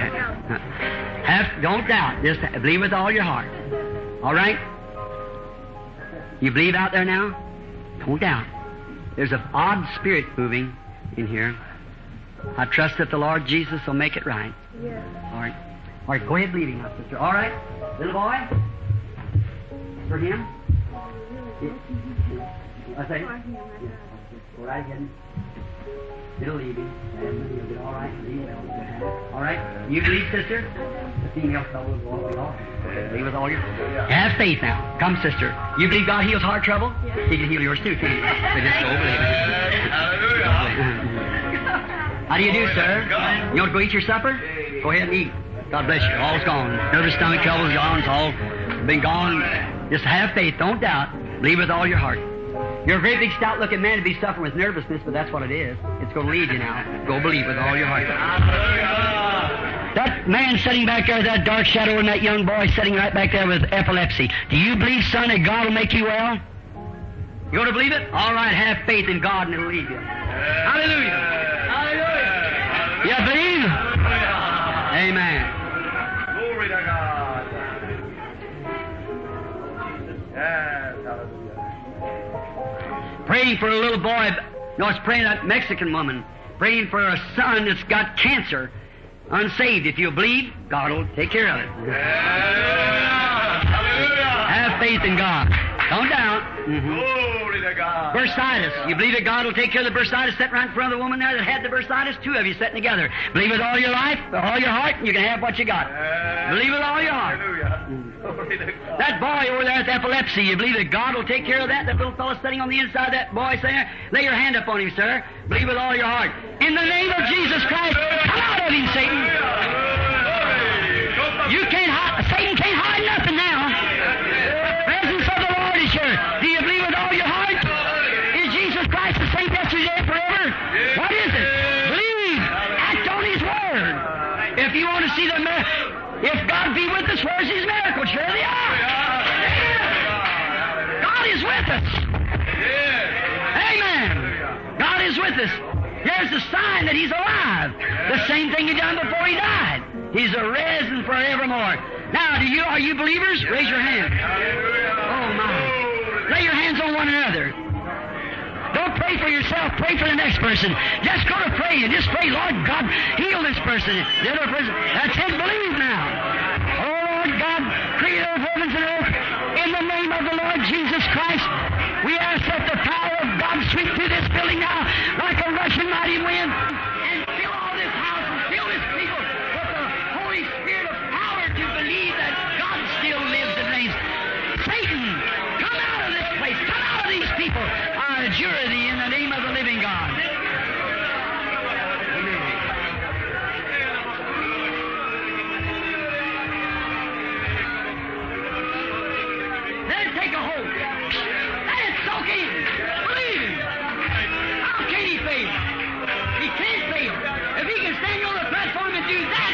Don't doubt. Just believe with all your heart. All right? You believe out there now? Don't doubt. There's an odd spirit moving in here. I trust that the Lord Jesus will make it right. Yes. All right. All right, go ahead believing now, sister. All right? Little boy? For him? I say, go right ahead. It'll leave him, and you'll get all right. All right? You believe, sister? The female fellow will walk off. Believe with all your... Have faith now. Come, sister. You believe God heals heart trouble? He can heal yours too, can't he? So just go believe it. How do you do, sir? You want to go eat your supper? Go ahead and eat. God bless you. All's gone. Nervous stomach trouble's gone. It's all been gone. Just have faith. Don't doubt. Believe with all your heart. You're a very big, stout-looking man to be suffering with nervousness, but that's what it is. It's going to lead you now. Go believe with all your heart. That man sitting back there, that dark shadow, and that young boy sitting right back there with epilepsy. Do you believe, son, that God will make you well? You going to believe it? All right, have faith in God, and it'll lead you. Hallelujah. Hallelujah. You believe? Amen. Glory to God. Yes, hallelujah. Praying for a little boy. No, it's praying that Mexican woman. Praying for a son that's got cancer, unsaved. If you believe, God will take care of it. Have faith in God. Don't doubt. Glory to God. Bursitis. You believe that God will take care of the bursitis? Sitting right in front of the woman there that had the bursitis. Two of you sitting together. Believe with all your life, with all your heart, and you can have what you got. Believe with all your heart. Hallelujah. Glory to God. That boy over there with epilepsy, you believe that God will take care of that? That little fellow sitting on the inside of that boy saying, lay your hand up on him, sir. Believe with all your heart. In the name of Jesus Christ, come out of him, Satan. You can't hide, Satan can't hide nothing now. The presence of the Lord is here. Do you believe with all your heart? Is Jesus Christ the same yesterday and forever? What is it? Believe. Act on His Word. If you want to see the miracle, if God be with us, where's His miracle? Sure they are. God is with us. Amen. God is with us. Here's the sign that He's alive. The same thing He done before He died. He's arisen forevermore. Now, are you believers? Raise your hand. Oh my. Lay your hands on one another. Don't pray for yourself. Pray for the next person. Just go to pray and just pray, Lord God, heal this person. The other person. That's it. Believe now. Oh Lord God, creator of heavens and earth, in the name of the Lord Jesus Christ, we ask that the power of God sweep through this building now like a rushing mighty wind and fill all this house and fill this people with the Holy Spirit of power to believe that God still lives and reigns. Satan, come out of this place. Come out of these people. I adjure thee in the name of the living God. Amen. Let it take a hold. Let it soak in. Believe Him. How can he fail? He can't fail. If he can stand on the platform and do that,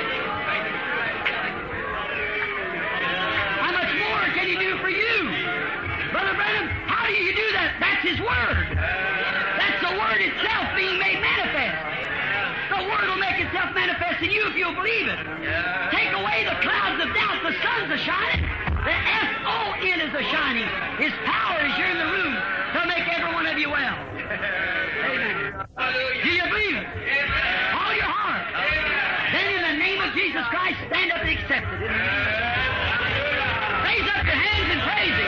how much more can he do for you? Brother Branham, how do you do that? That's His Word. That's the Word itself being made manifest. The Word will make itself manifest in you if you'll believe it. Take away the clouds of doubt. The sun's a-shining. The S-O-N is a-shining. His power is here in the room to make every one of you well. Amen. Do you believe it? All your heart. Then in the name of Jesus Christ, stand up and accept it. Raise up your hands and praise Him.